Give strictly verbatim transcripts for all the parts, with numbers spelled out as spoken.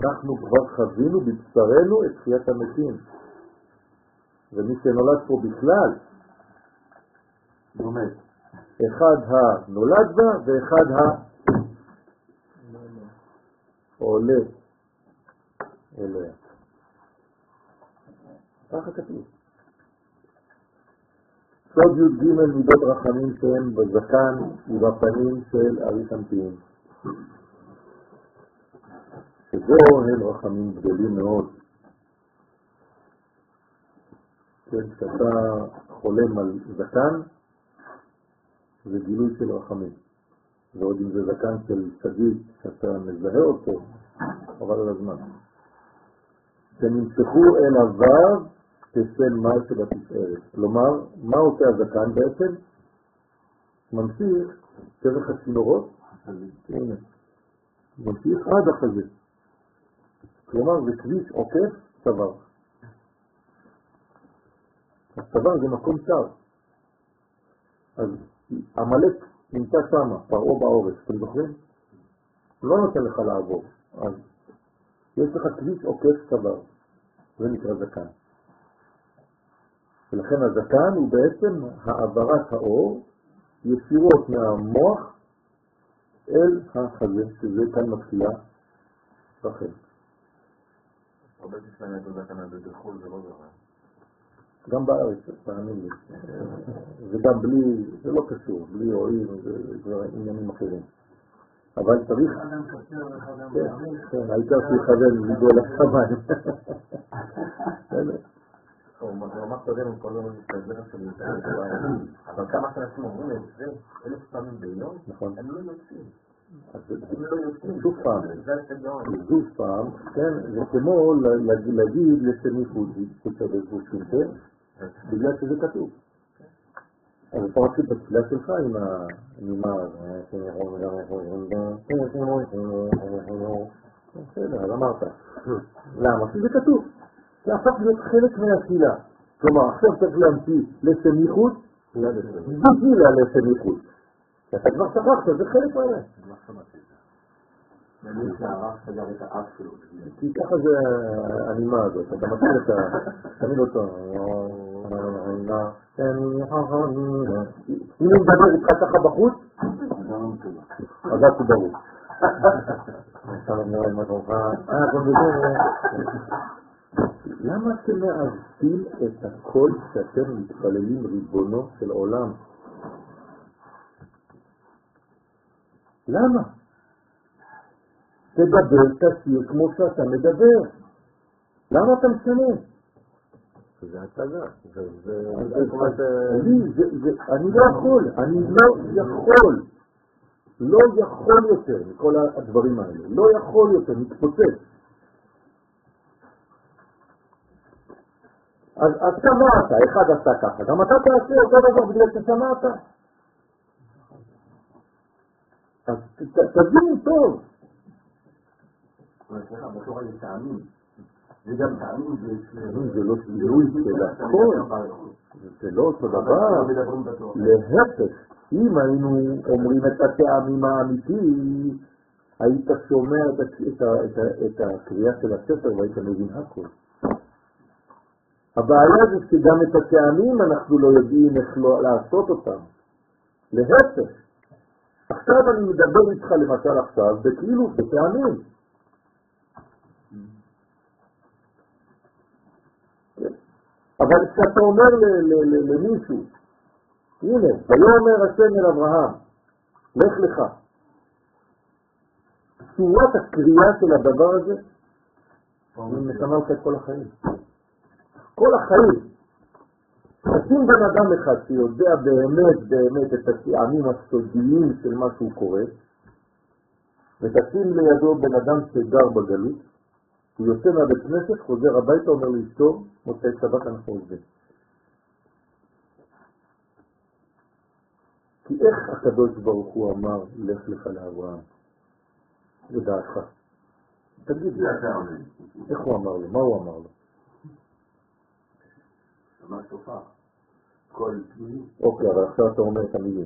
אנחנו כבר חווינו בבשרנו את תחיית המתים. ומי שנולד פה בכלל, לומד. אחד הנולד בה ואחד העולה אליה. ככה כתוב. סוד י' ג' מידות רחמים שהם בזקן ובפנים של אריך אנפין. שבו הם רחמים גדולים מאוד. כן, כשאתה חולם על זקן, זה גילוי של רחמים. ועוד אם זה זקן של צדיק, שאתה מזהה אותו, אבל על הזמן. שנמשכו אל הוו כשל מים שבתפארת. כלומר, מה עושה הזקן בעצם? ממשיך דרך הצינורות, הנה, ממשיך עד החזה. כלומר, זה כביש עוקף צוואר. הצוואר זה מקום צר. אז המלך נמצא שם, פרעה בעורף, אתם זוכרים? לא נותן לך לעבור. אז יש לך כביש עוקף צוואר. זה נקרא זקן. ולכן הזקן הוא בעצם העברת האור ישירות מהמוח אל החזה, שזה כאן מתחילה רחל. הרבה תשמעי את הזקן הזה בחול, זה לא זרע. גם בארץ, תאמין לי. זה גם בלי, זה לא קשור, בלי רואים, זה עניינים אחרים. אבל צריך... כן, העיקר שיכוון ליבו לשמיים. הוא ממש תודה עם כל הזמן מסתדר של יותר, אבל כמה שאנשים אומרים את זה, אלף פעמים ביום, הם לא יוצאים. שוב פעם, שוב פעם, כן, זה כמו להגיד לסמיכות, בגלל שזה כתוב. אז אתה מתחיל בתפילה שלך עם הנימה, בסדר, אז אמרת. למה? כי זה כתוב. זה הפך להיות חלק מהתפילה. כלומר, עכשיו צריך להמציא לסמיכות, תפילה לסמיכות. אתה כבר שכחת, זה חלק מהעניין. אני שהרב סגר את האף שלו. כי ככה זה הנימה הזאת, אתה מכיר את ה... תמיד אותו. אם הוא מדבר איתך ככה בחוץ, אז את תדברו. למה אתם מעוותים את הכל שאתם מתפללים ריבונו של עולם? למה? תדבר, תשיר כמו שאתה מדבר. למה אתה משנה? זה הצגה. אני לא יכול, אני לא יכול. לא יכול יותר מכל הדברים האלה. לא יכול יותר, מתפוצץ. אז אתה שמעת, אחד עשה ככה, גם אתה תעשה אותו דבר בגלל ששמעת. אז תבין טוב. אבל סליחה, בתורה זה טעמים. זה גם טעמים, זה לא שינוי של הכל. זה לא אותו דבר. להפך, אם היינו אומרים את הטעמים האמיתיים, היית שומע את הקריאה של הספר והיית מבין הכל. הבעיה זה שגם את הטעמים אנחנו לא יודעים איך לא לעשות אותם. להפך, עכשיו אני מדבר איתך למשל עכשיו, בכאילו, בטעמים. אבל כשאתה אומר למישהו, הנה, ויאמר השם אל אברהם, לך לך. צורת הקריאה של הדבר הזה, אני משנה לך את כל החיים. כל החיים. תשים בן אדם אחד שיודע באמת באמת את הטעמים הסודיים של מה שהוא קורא, ותשים לידו בן אדם שגר בגלות, הוא יוצא מהבית כנסת, חוזר הביתה, אומר לאשתו, מוצאי שבת אנחנו עוזבים. כי איך הקדוש ברוך הוא אמר, לך לך לאברהם? לדעתך. תגיד לי. איך הוא אמר לו? מה הוא אמר לו? מה סופה? כל מילים. אוקיי, אבל עכשיו אתה אומר את המילים.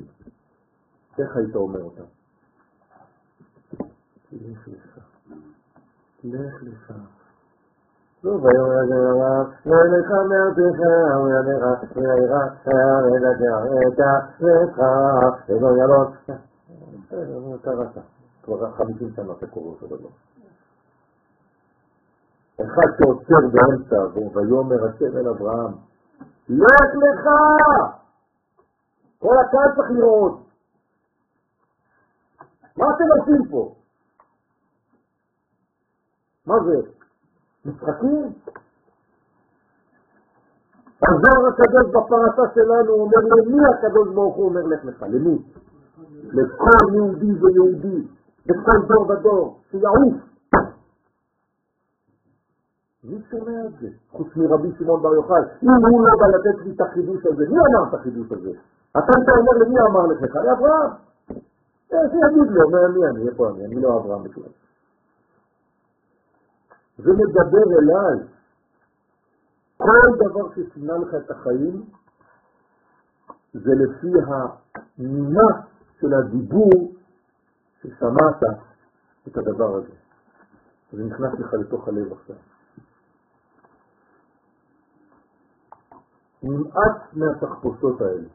איך היית אומר אותם? לך לך. לך לך. לא, ויאמר הרב, ולך מארצך, ולך ולך, ולך לך, ולא ילון. בסדר, קראת. כבר חמישים שנה אתה קורא אותו דבר. אחד שעוצר באמצע, ויאמר השם אל אברהם, לך לך! כל הקהל צריך לראות. מה אתם עושים פה? מה זה? משחקים? הזוהר הקדוש בפרשה שלנו אומר למי הקדוש ברוך הוא אומר לך לך? למי? לכל יהודי ויהודי, בכל דור ודור, שיעוף. מי שומע את זה? חוץ מרבי שמעון בר יוחאי. אם הוא לא בא לתת לי את החידוש הזה, מי אמר את החידוש הזה? אתה אומר למי אמר לך לך? לאברהם. שיגיד לו, מי אני? איפה אני? אני לא אברהם בכלל. זה מדבר אליי. כל דבר ששינה לך את החיים זה לפי הנימה של הדיבור ששמעת את הדבר הזה. זה נכנס לך לתוך הלב עכשיו. נמעט מהתחפושות האלה.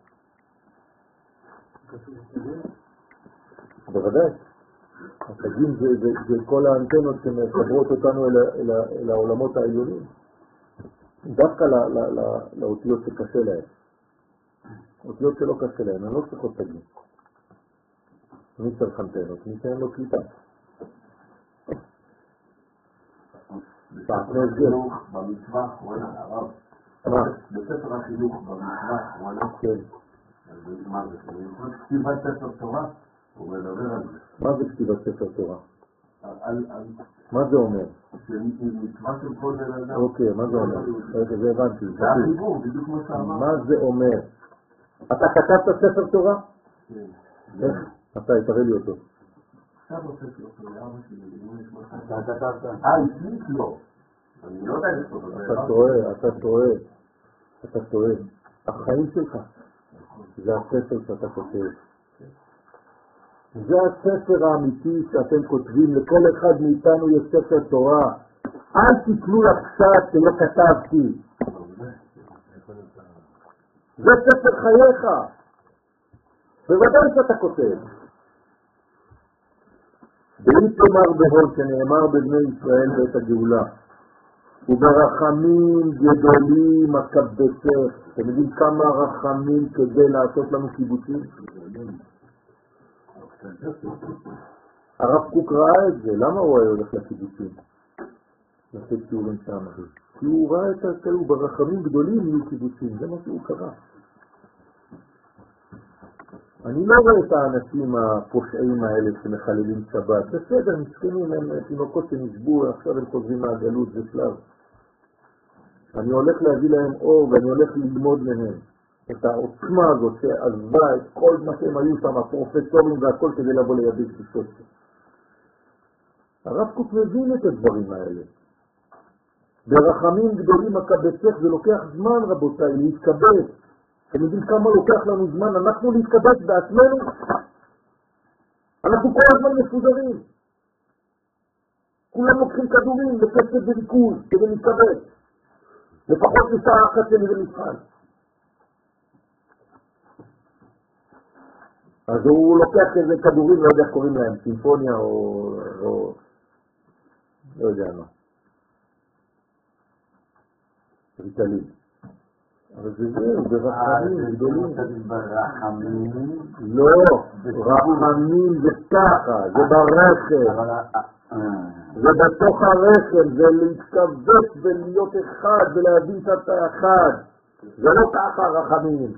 בוודאי. התגים זה, זה, זה כל האנטנות שמחברות אותנו אל, אל, אל העולמות העליונים. דווקא לא, לא, לא, לאותיות שקשה להם. אותיות שלא קשה להם, אני לא צריכות תגים. מי צריך אנטנות? מי שאין לו קליטה. במצווה האחרונה, הרב. מה? בספר החינוך, במצווה האחרונה. כן. מה זה? כתיבת ספר תורה? הוא מדבר על זה. מה זה כתיבת ספר תורה? על... מה זה אומר? מצווה של כל בן אדם. אוקיי, מה זה אומר? זה הבנתי. זה החיבור, בדיוק כמו שאמר. מה זה אומר? אתה כתבת ספר תורה? כן. איך? אתה, תראה לי אותו. עכשיו עושה ספר תורה, אתה כתבת. אה, הסליק לו. אני לא יודע לכתוב. אתה טועה, אתה טועה. אתה טועה. החיים שלך. זה הספר שאתה כותב. זה הספר האמיתי שאתם כותבים. לכל אחד מאיתנו יש ספר תורה. אל תקלו לקצת שלא כתבתי. זה ספר חייך. בוודאי שאתה כותב. ואם תאמר בהוד שנאמר בבני ישראל בעת הגאולה, וברחמים גדולים הקבצך. אתם יודעים כמה רחמים כדי לעשות לנו קיבוצים? הרב קוק ראה את זה. למה הוא היה הולך לקיבוצים? לתת שיעורים שם. כי הוא ראה את זה, הוא ברחמים גדולים יהיו קיבוצים. זה מה שהוא קרא. אני לא רואה את האנשים הפושעים האלה שמחללים שבת. בסדר, מסכנים, הם תינוקות שנשבו, עכשיו הם חוזרים מהגלות, זה שלב. אני הולך להביא להם אור ואני הולך ללמוד מהם את העוצמה הזאת שעזבה את כל מה שהם היו שם, הפרופסורים והכל כדי לבוא לידי קדושות. הרב קוק מבין את הדברים האלה. ברחמים גדולים הקבצך, זה לוקח זמן רבותיי, להתקבץ. אתם יודעים כמה לוקח לנו זמן? אנחנו להתקבץ בעצמנו. אנחנו כל הזמן מפוזרים. כולם לוקחים כדורים לקצת וריכוז כדי להתקבץ. לפחות לשעה אחת שלי ומבחן. אז הוא לוקח איזה כדורים, לא יודע איך קוראים להם, סימפוניה או... או... לא יודע מה. ריטלין. אבל זה זה, זה רחמים גדולים. ברחמים? לא, רחמים זה ככה, זה ברכב. זה בתוך הרכב, זה להתכבש ולהיות אחד ולהבין שאתה אחד. זה לא ככה רחמים.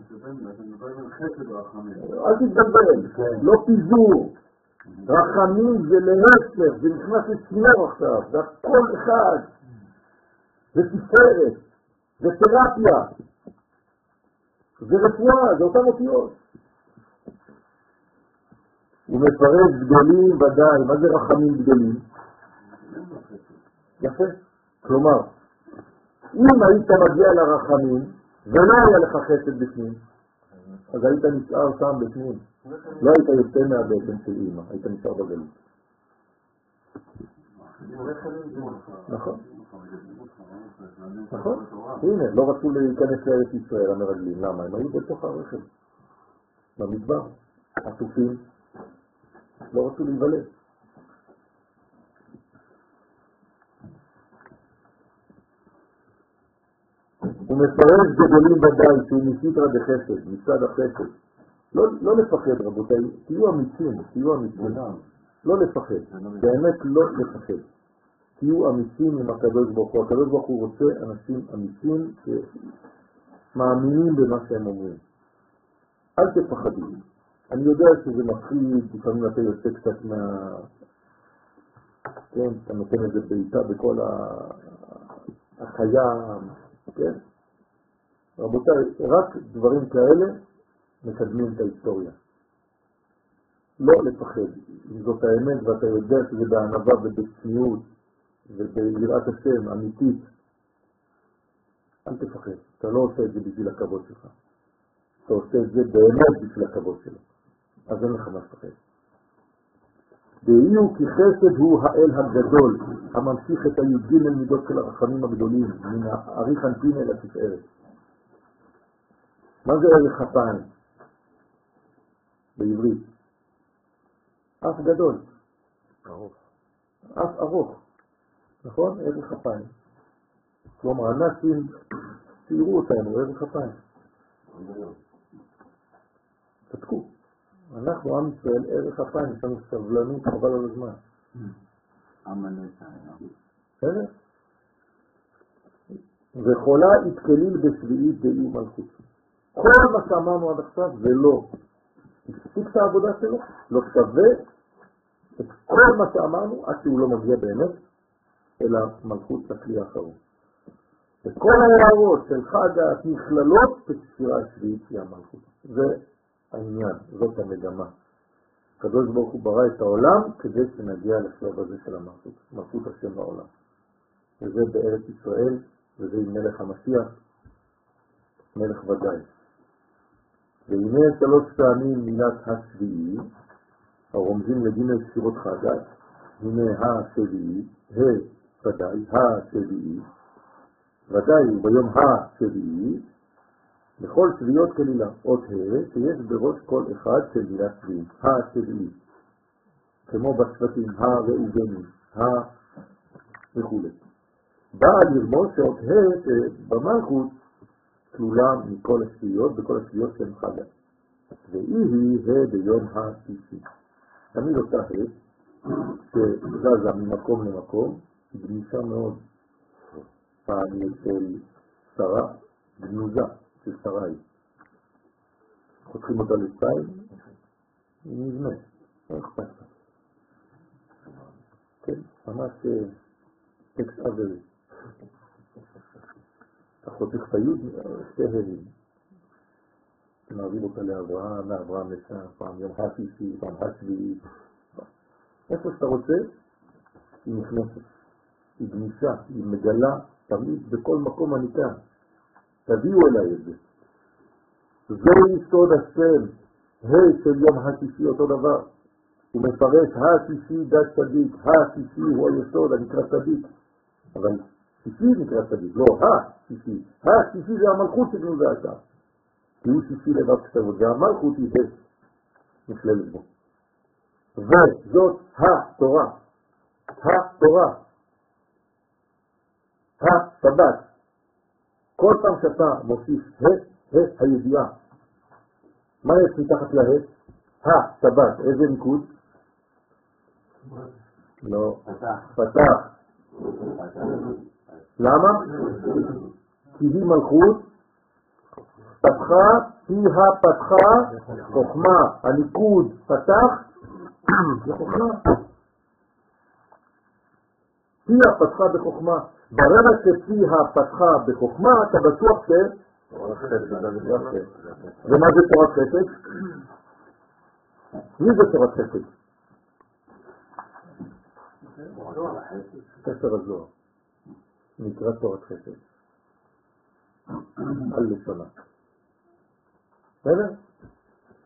אל תתבלבל, לא פיזור. רחמים זה להפך, זה נכנס לצמור עכשיו, זה הכל אחד. זה תפארת, זה תרפיה, זה רפואה, זה אותם אותיות. הוא מפרש גדולים ודאי. מה זה רחמים גדולים? יפה. כלומר, אם היית מגיע לרחמים ולא היה לך חסד בפנים, אז היית נשאר שם בפנים. לא היית יוצא מהבטן של אמא, היית נשאר בגלות. נכון. נכון. הנה, לא רצו להיכנס לארץ ישראל המרגלים. למה? הם היו בתוך הרכב. במדבר. עטופים. לא רצו להיוולד. הוא מפרש גדולים ודאי שהוא מסיתרא דחסד, מצד החסד. לא, לא לפחד רבותיי, תהיו אמיצים, תהיו אמיצים. לא לפחד, באמת לא לפחד. תהיו אמיצים עם הקדוש ברוך הוא. הקדוש ברוך הוא רוצה אנשים אמיצים שמאמינים במה שהם אומרים. אל תפחדו. אני יודע שזה מפחיד, לפעמים אתה יוצא קצת מה... כן, אתה נותן איזה בעיטה בכל החיה, כן? רבותיי, רק דברים כאלה מקדמים את ההיסטוריה. לא לפחד. אם זאת האמת ואתה יודע שזה בענווה ובצניעות וביראת השם אמיתית, אל תפחד. אתה לא עושה את זה בשביל הכבוד שלך. אתה עושה את זה באמת בשביל הכבוד שלו. אז אין לך מה לפחד. דהיו כי חסד הוא האל הגדול, הממשיך את הי"ג מידות של הרחמים הגדולים, מן האריך אנפין אל התפארת. מה זה ערך אפיים? בעברית. אף גדול. ארוך. אף ארוך. נכון? ערך אפיים. כלומר, הנאצים ציירו אותנו, ערך אפיים. תתקו. אנחנו, עם ישראל, ערך אפיים, יש לנו סבלנות חבל על הזמן. אמנתה. בסדר? וחולה התקליל בשביעית דאי מלכות. כל מה שאמרנו עד עכשיו זה לא הספיק את העבודה שלו, לא שווה את כל מה שאמרנו עד שהוא לא מגיע באמת אלא מלכות לכלי האחרון. וכל ההערות של חג הנכללות בספירה השביעית היא המלכות. זה העניין, זאת המגמה. הקדוש ברוך הוא ברא את העולם כדי שנגיע לשלב הזה של המלכות, מלכות השם בעולם. וזה בארץ ישראל, וזה עם מלך המשיח, מלך ודאי. והנה שלוש פעמים מילת השביעי, הרומזים לגימל ספירות חגת, הנה השביעי, ה ודאי, השביעי, ודאי הוא ביום השביעי, בכל שביעות כלילה, אות ה' שיש בראש כל אחד של מילה שביעית, השביעי, כמו בשבטים, הראובנים, ה וכו'. באה לרמוז שאות ה' שבמלכות כלולה מכל השביעיות, בכל השביעיות של חגה. והיא היא ה' ביום השישי. תמיד אותה ה' שזזה ממקום למקום, גמישה מאוד. פעם של שרה, גנוזה של שרה היא. חותכים אותה לשתיים, היא נבנה, לא אכפת לה. כן, ממש טקסט אברי. אתה חותך את היוד, שתי הרים. מעביר אותה לאברהם, לאברהם לשם, פעם יום השישי, פעם השביעי. איפה שאתה רוצה, היא נכנסת. היא גמישה, היא מגלה תמיד בכל מקום הניתן. תביאו אליי את זה. זהו יסוד השם, ה' של יום השישי אותו דבר. הוא מפרש השישי דת צדיק, השישי הוא היסוד הנקרא צדיק. אבל שישי נקרא צדיק, לא השישי. השישי זה המלכות שגנוזה השם. כי הוא שישי לבד כתבות, והמלכות היא ה' נכללת בו. וזאת התורה. התורה. השבת. כל פעם שאתה מוסיף ה', ה' הידיעה. מה יש מתחת לה? השבת. איזה ניקוד? לא. פתח. למה? כי היא מלכות פתחה, היא הפתחה חוכמה. הניקוד פתח זה חוכמה. היא הפתחה בחוכמה. ברגע שפיה פתחה בחוכמה, אתה בטוח ש... ומה זה תורת חסד? מי זה תורת חסד? ספר הזוהר. נקרא תורת חסד. על לשונה. בסדר?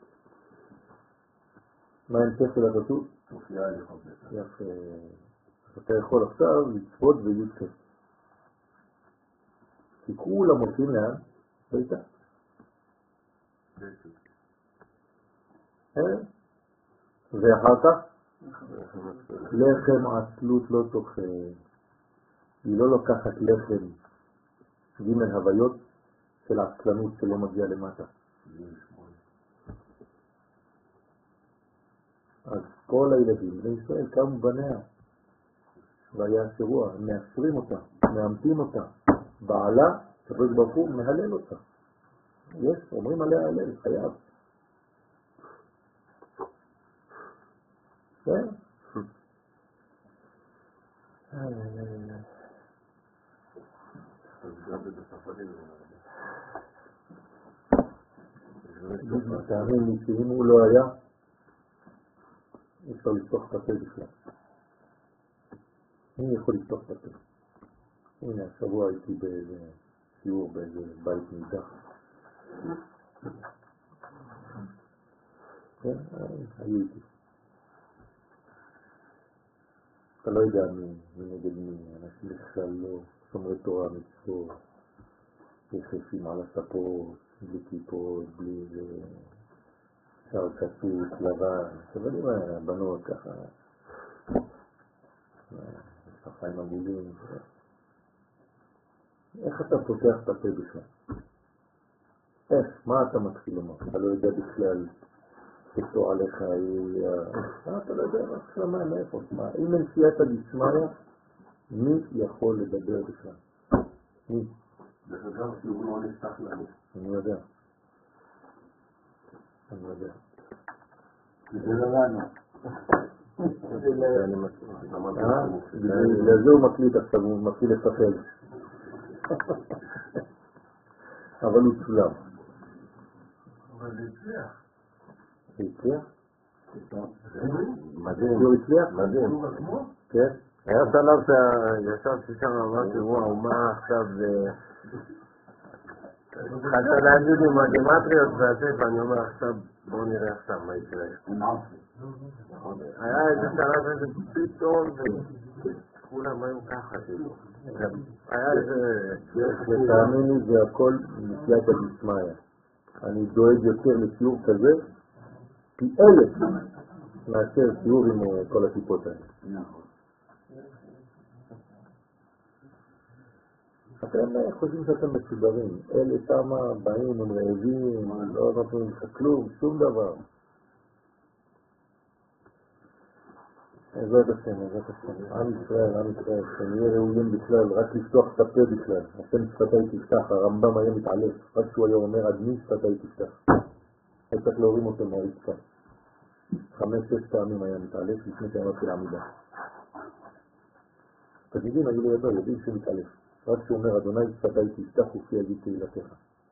מה המשך של הרשות? יפה. אתה יכול עכשיו לצפות בי"ק. כי כולם הולכים לאן? ביתה. ואחר כך לחם עצלות לא תאכל. היא לא לוקחת לחם ג' הוויות של עצלנות שלא מגיע למטה. אז כל הילדים בישראל קמו בניה והיה שבוע, הם מאשרים אותה, מאמתים אותה. בעלה, הקדוש ברוך הוא מהלל אותה. יש, אומרים עליה הלל, חייב. כן? תאמין לי שאם הוא לא היה, אפשר לפתוח את הפה בכלל. מי יכול לפתוח את הפה? הנה, השבוע הייתי באיזה שיעור, באיזה בית נידח. כן, היו איתי. אתה לא יודע מי, מי נגד מי, אנשים בכלל לא שומרי תורה מצוות, יחפים על הספות, בלי כיפות, בלי שער כסות, לבן, שבדים הבנות ככה, שפיים עגולים. איך אתה פותח את הפה בכלל? איך? מה אתה מתחיל לומר? אתה לא יודע בכלל שתו עליך, אתה לא יודע מה שלמה, מאיפה? אם אין סייעתא דשמיא, מי יכול לדבר בכלל? מי? זה חזר שהוא לא נפתח לנו. אני יודע. אני יודע. זה לא לנו. לזה הוא מקליט עכשיו, הוא מתחיל לפחד. אבל הוא צולם. אבל זה הצליח. זה הצליח? מדהים. הוא הצליח? מדהים. כן. היה שלב שישבתי שם ואמרתי, וואו, מה עכשיו... חשבת להגיד עם הגימטריות והסף, אני אומר עכשיו, בואו נראה עכשיו מה יקרה. היה איזה שלב איזה פתאום, וכולם היו ככה, כאילו. היה איזה... תאמין לי, זה הכל מסייעתא דשמיא. אני דואג יותר לשיעור כזה, פי אלף מאשר שיעור עם כל הטיפות האלה. אתם חושבים שאתם מסודרים, אלה שמה באים, הם רעבים, לא נותנים לך כלום, שום דבר. עזרת השם, עזרת השם, עם ישראל, עם ישראל, שנהיה ראויים בכלל, רק לפתוח את הפה בכלל, השם שפתי תפתח, הרמב"ם היה מתעלף, רק שהוא היה אומר, עד מי שפתי תפתח. היה צריך להורים אותו מהרצפה. חמש, שש פעמים היה מתעלף לפני שהיה מתחיל עמידה. תגידים, אני לא יודע, יודעים שהוא מתעלף. רק שהוא אומר, אדוני שפתי תפתח ופי יגיד תהילתך.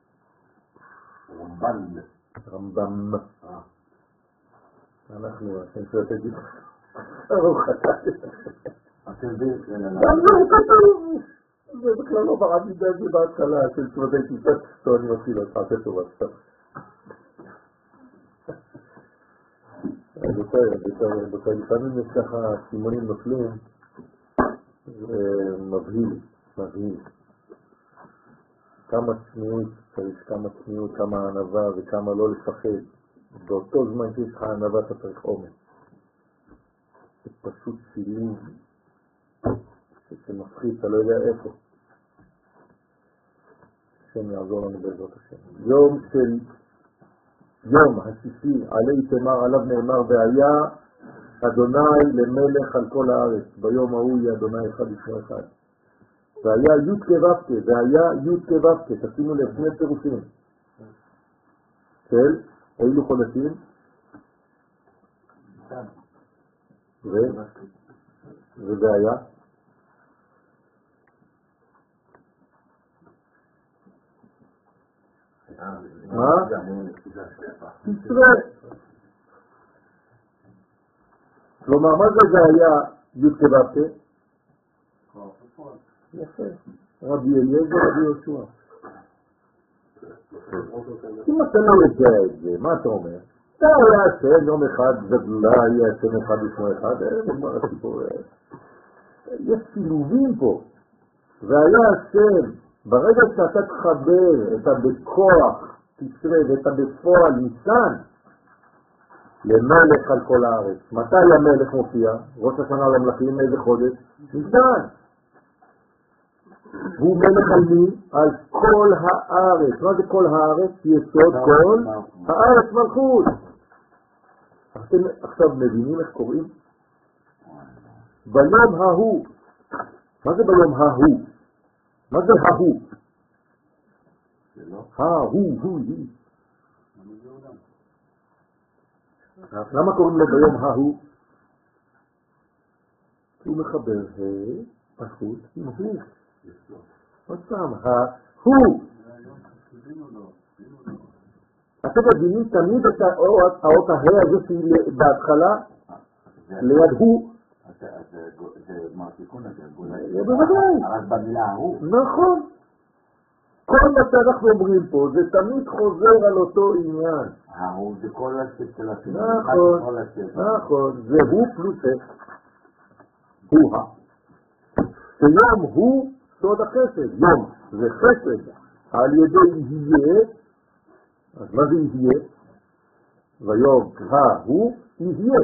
רמב"ם. רמב"ם. אנחנו, השם שפתי תפתח. הרוך חטא. אתם יודעים, זה בכלל לא בעמידה, זה בהתחלה של שפתי תפתח. טוב, אני מתחיל אותך, עשה טובה, סתם. רבותיי, רבותיי, רבותיי, לפעמים יש ככה סימונים נופלים, מבהיל, מבהיל. כמה צניעות צריך, כמה צניעות, כמה ענווה וכמה לא לפחד. באותו זמן שיש לך ענווה אתה צריך אומץ. זה פשוט שילוב שמפחיד, אתה לא יודע איפה. השם יעזור לנו בעזרת השם. יום של יום השישי עלי תמר עליו נאמר והיה אדוני למלך על כל הארץ. ביום ההוא יהיה אדוני אחד לפני אחד. והיה י' כו' והיה י' כו' תשימו לב שני פירושים של אילו חודשים ו ובעיה מה? תשרה. כלומר, מה זה היה י' כו'? יפה. רבי אליעזר, רבי יהושע. אם אתה לא יודע את זה, מה אתה אומר? אתה היה השם יום אחד, וגדולה היה השם אחד ושמו אחד, נגמר הסיפור. יש שילובים פה. והיה השם, ברגע שאתה תחבר את הבכוח, תשרה, ואת הבפועל ניסן, למלך על כל הארץ. מתי המלך מופיע? ראש השנה למלכים, איזה חודש? ניסן. הוא מלך על מי? על כל הארץ. מה זה כל הארץ? יסוד כל הארץ מלכות. אתם עכשיו מבינים איך קוראים? ביום ההוא. מה זה ביום ההוא? מה זה ההוא? ההוא, הוא, היא. למה קוראים לו ביום ההוא? הוא מחבר ה' פשוט עם הוא. עוד פעם, ההוא. אתם מבינים תמיד את האות הה' הזה שהיא בהתחלה ליד הוא. זה מרתיקון הזה, בוודאי. אבל במילה ההוא. נכון. כל מה שאנחנו אומרים פה זה תמיד חוזר על אותו עניין. ההוא זה כל השם של השם. נכון, נכון. זה הוא פלוס איך. הוא ה. שיום הוא סוד החסד. יום זה חסד. על ידי יהיה. אז מה זה יהיה? ויום ההוא יהיה.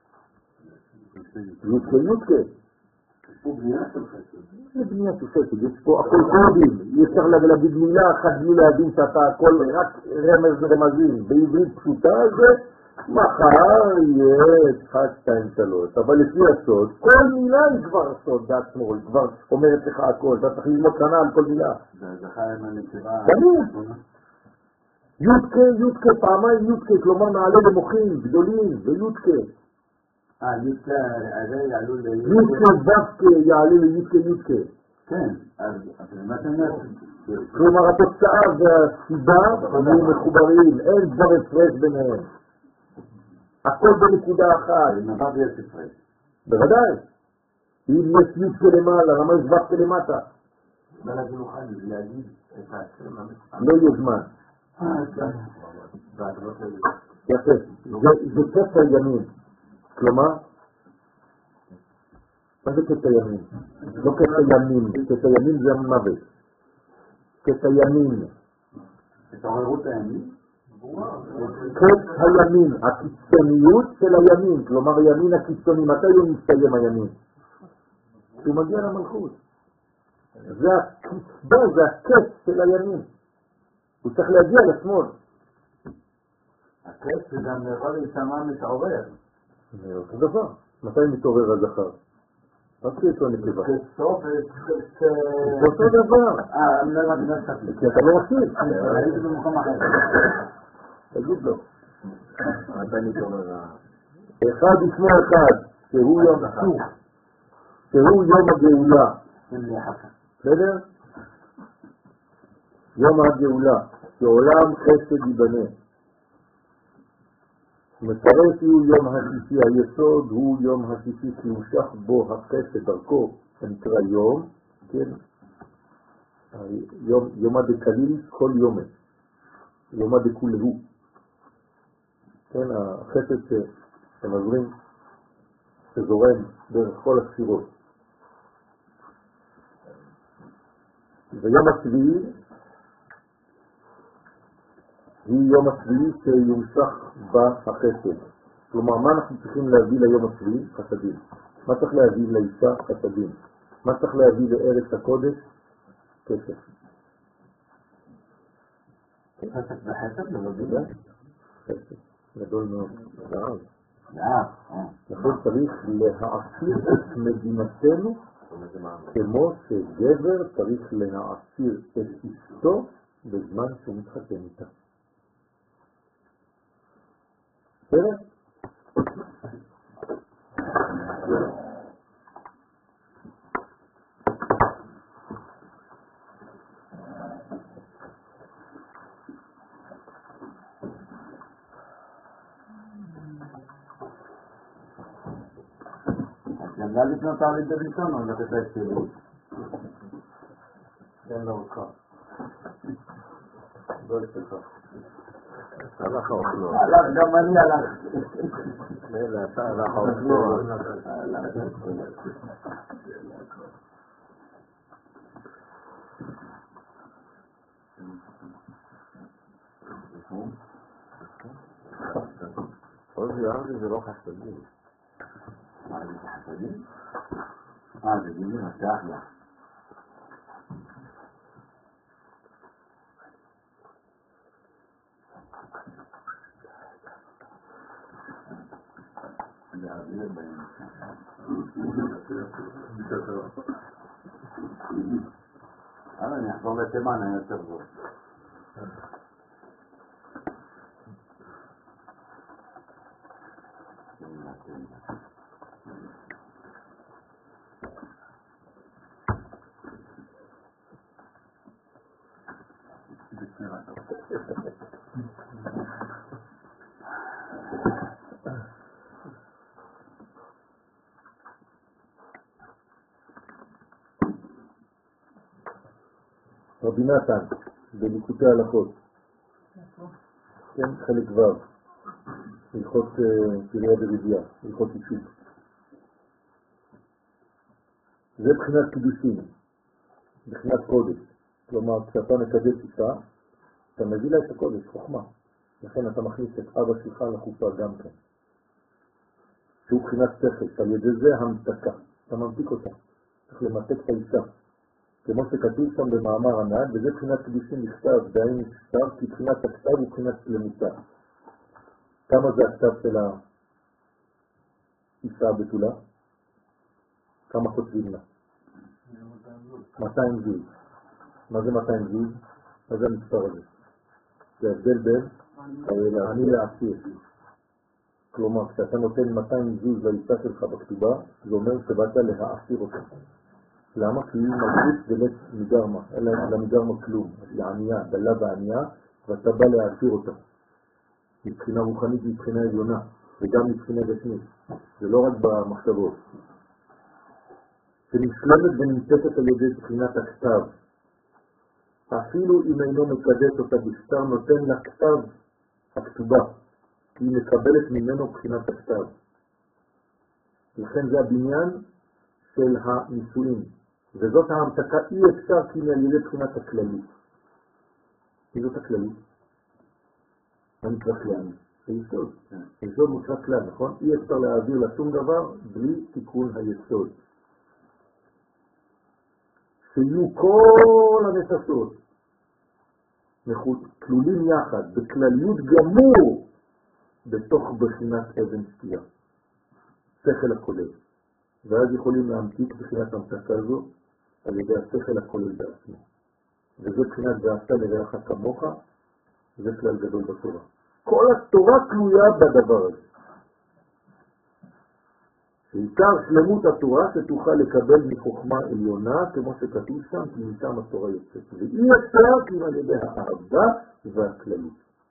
יותקה יותקה. הוא בנייה של חסד. זה בנייה של חסד, יש פה הכל קודים, אי אפשר להגיד מילה אחת בלי להבין שאתה הכל רק רמז רמזים. בעברית פשוטה זה מחר יש אחד, שתיים, שלוש, אבל לפי הסוד, כל מילה היא כבר סוד בעצמו, היא כבר אומרת לך הכל, אתה צריך ללמוד שנה על כל מילה. זה חי עם הנקבה. תמיד. יותקה, יותקה, פעמיים יותקה, כלומר נעלה למוחים גדולים, ויותקה. אה, יותקה, זה יעלו ל... יותקה דווקא יעלה ליותקה יותקה. כן, אז מה אתה אומר? כלומר התוצאה והסיבה הם מחוברים, אין דבר הפרש ביניהם. הכל בנקודה אחת. נבד יש הפרש. בוודאי. אם יש יותקה למעלה, למה יש דווקא למטה? לא להגיד לך, להגיד את השם. לא יהיה זמן. יפה. זה קטע ימין. כלומר, מה זה קטע ימין? לא קטע ימין, קטע ימין זה המוות. קטע ימין. התעוררות הימין? קטע הימין, הקיצוניות של הימין, כלומר הימין הקיצוני, מתי הוא מסתיים הימין? הוא מגיע למלכות. זה הקצבה, זה הקץ של הימין. הוא צריך להגיע לשמאל. הקץ זה גם יכול להישמע מתעורר. זה אותו דבר. מתי מתעורר הזכר? רק שיש לו נקבה. כסוף, זה אותו דבר. אה, אני לא הבנתי. כי אתה לא מכיר. הייתי במקום אחר. תגיד לו. מתי מתעורר? אחד ישמו אחד, שהוא יום סוף, שהוא יום הגאולה. בסדר? יום הגאולה, שעולם חסד ייבנה. מפרש הוא יום השישי, היסוד הוא יום השישי שימשך בו החסד דרכו, שנקרא יום, כן? יום, יומא דקליל כל יומה, יומא דכולהו. כן, החסד שמזרים, שזורם דרך כל הספירות. ויום השביעי, היא יום השביעי שיומשך בה החסד. כלומר, מה אנחנו צריכים להביא ליום השביעי? חסדים. מה צריך להביא לאישה? חסדים. מה צריך להביא לארץ הקודש? כסף. חסד וחסד לבדידה? חסד. גדול מאוד. זהב. זהב. לכן צריך להעשיר את מדינתנו כמו שגבר צריך להעשיר את אשתו בזמן שהוא מתחתן איתה. בסדר? למדה לפנות תעלית בראשון או לתת ההסתירות? תן לו אותך. לא לפתח. הלך האוכלו. הלך, גם אני הלך. מילא, אתה הלך האוכלו. יערי זה לא חסדים. מה זה חסדים? אה, זה גילים, השייך לה. להעביר בהם. אבל אני אחזור לתימן, אני יותר זו. רבי נתן, בליקוטי הלכות, כן, חלק ו', הלכות פיריה ברבייה, הלכות אישות. זה בחינת קידושין, בחינת קודש. כלומר, כשאתה מקדש אישה, אתה מביא לה את הקודש, חוכמה. לכן אתה מכניס את אבא שלך לחופה גם כן. שהוא בחינת שכל, על ידי זה המתקה. אתה ממתיק אותה, צריך למתק את האישה. כמו שכתוב שם במאמר הנהג, וזה בחינת קידושין נכתב, דהיינו נכתב, כי בחינת הכתב הוא בחינת שלמותה. כמה זה הכתב של האישה הבתולה? כמה חושבים לה? מאתיים זוז. מה זה מאתיים זוז? מה זה המספר הזה? זה ההבדל בין העני לעשיר. כלומר, כשאתה נותן מאתיים זוז לאישה שלך בכתובה, זה אומר שבאת להעשיר אותה. למה? כי היא מרגיש באמת מגרמה, אלא למגרמה כלום. היא ענייה, דלה וענייה, ואתה בא להעשיר אותה. מבחינה רוחנית ומבחינה עליונה, וגם מבחינה גשמית. זה לא רק במחשבות. שנשלמת ונמצאת על ידי בחינת הכתב. אפילו אם אינו מקדש אותה בסתר, נותן לה כתב הכתובה, כי היא מקבלת ממנו בחינת הכתב. לכן זה הבניין של הנישואים. וזאת ההמתקה אי אפשר כי על ידי בחינת הכללית. היא זאת הכללית. מה נקרא כלל? זה יסוד. יסוד נקרא כלל, נכון? אי אפשר להעביר לשום דבר בלי תיקון היסוד. שיהיו כל הנפשות כלולים יחד, בכלליות גמור, בתוך בחינת אבן סתייה. שכל הכולל. ואז יכולים להמתיק בחינת המתקה הזו על ידי השכל הכולל בעצמו. וזה בחינת ועשת לרעך כמוך, זה כלל גדול בתורה. כל התורה תלויה בדבר הזה. שעיקר שלמות התורה שתוכל לקבל מחוכמה עליונה, כמו שכתוב שם, כי משם התורה יוצאת. ואי אפשר כי על ידי האהבה והכללות.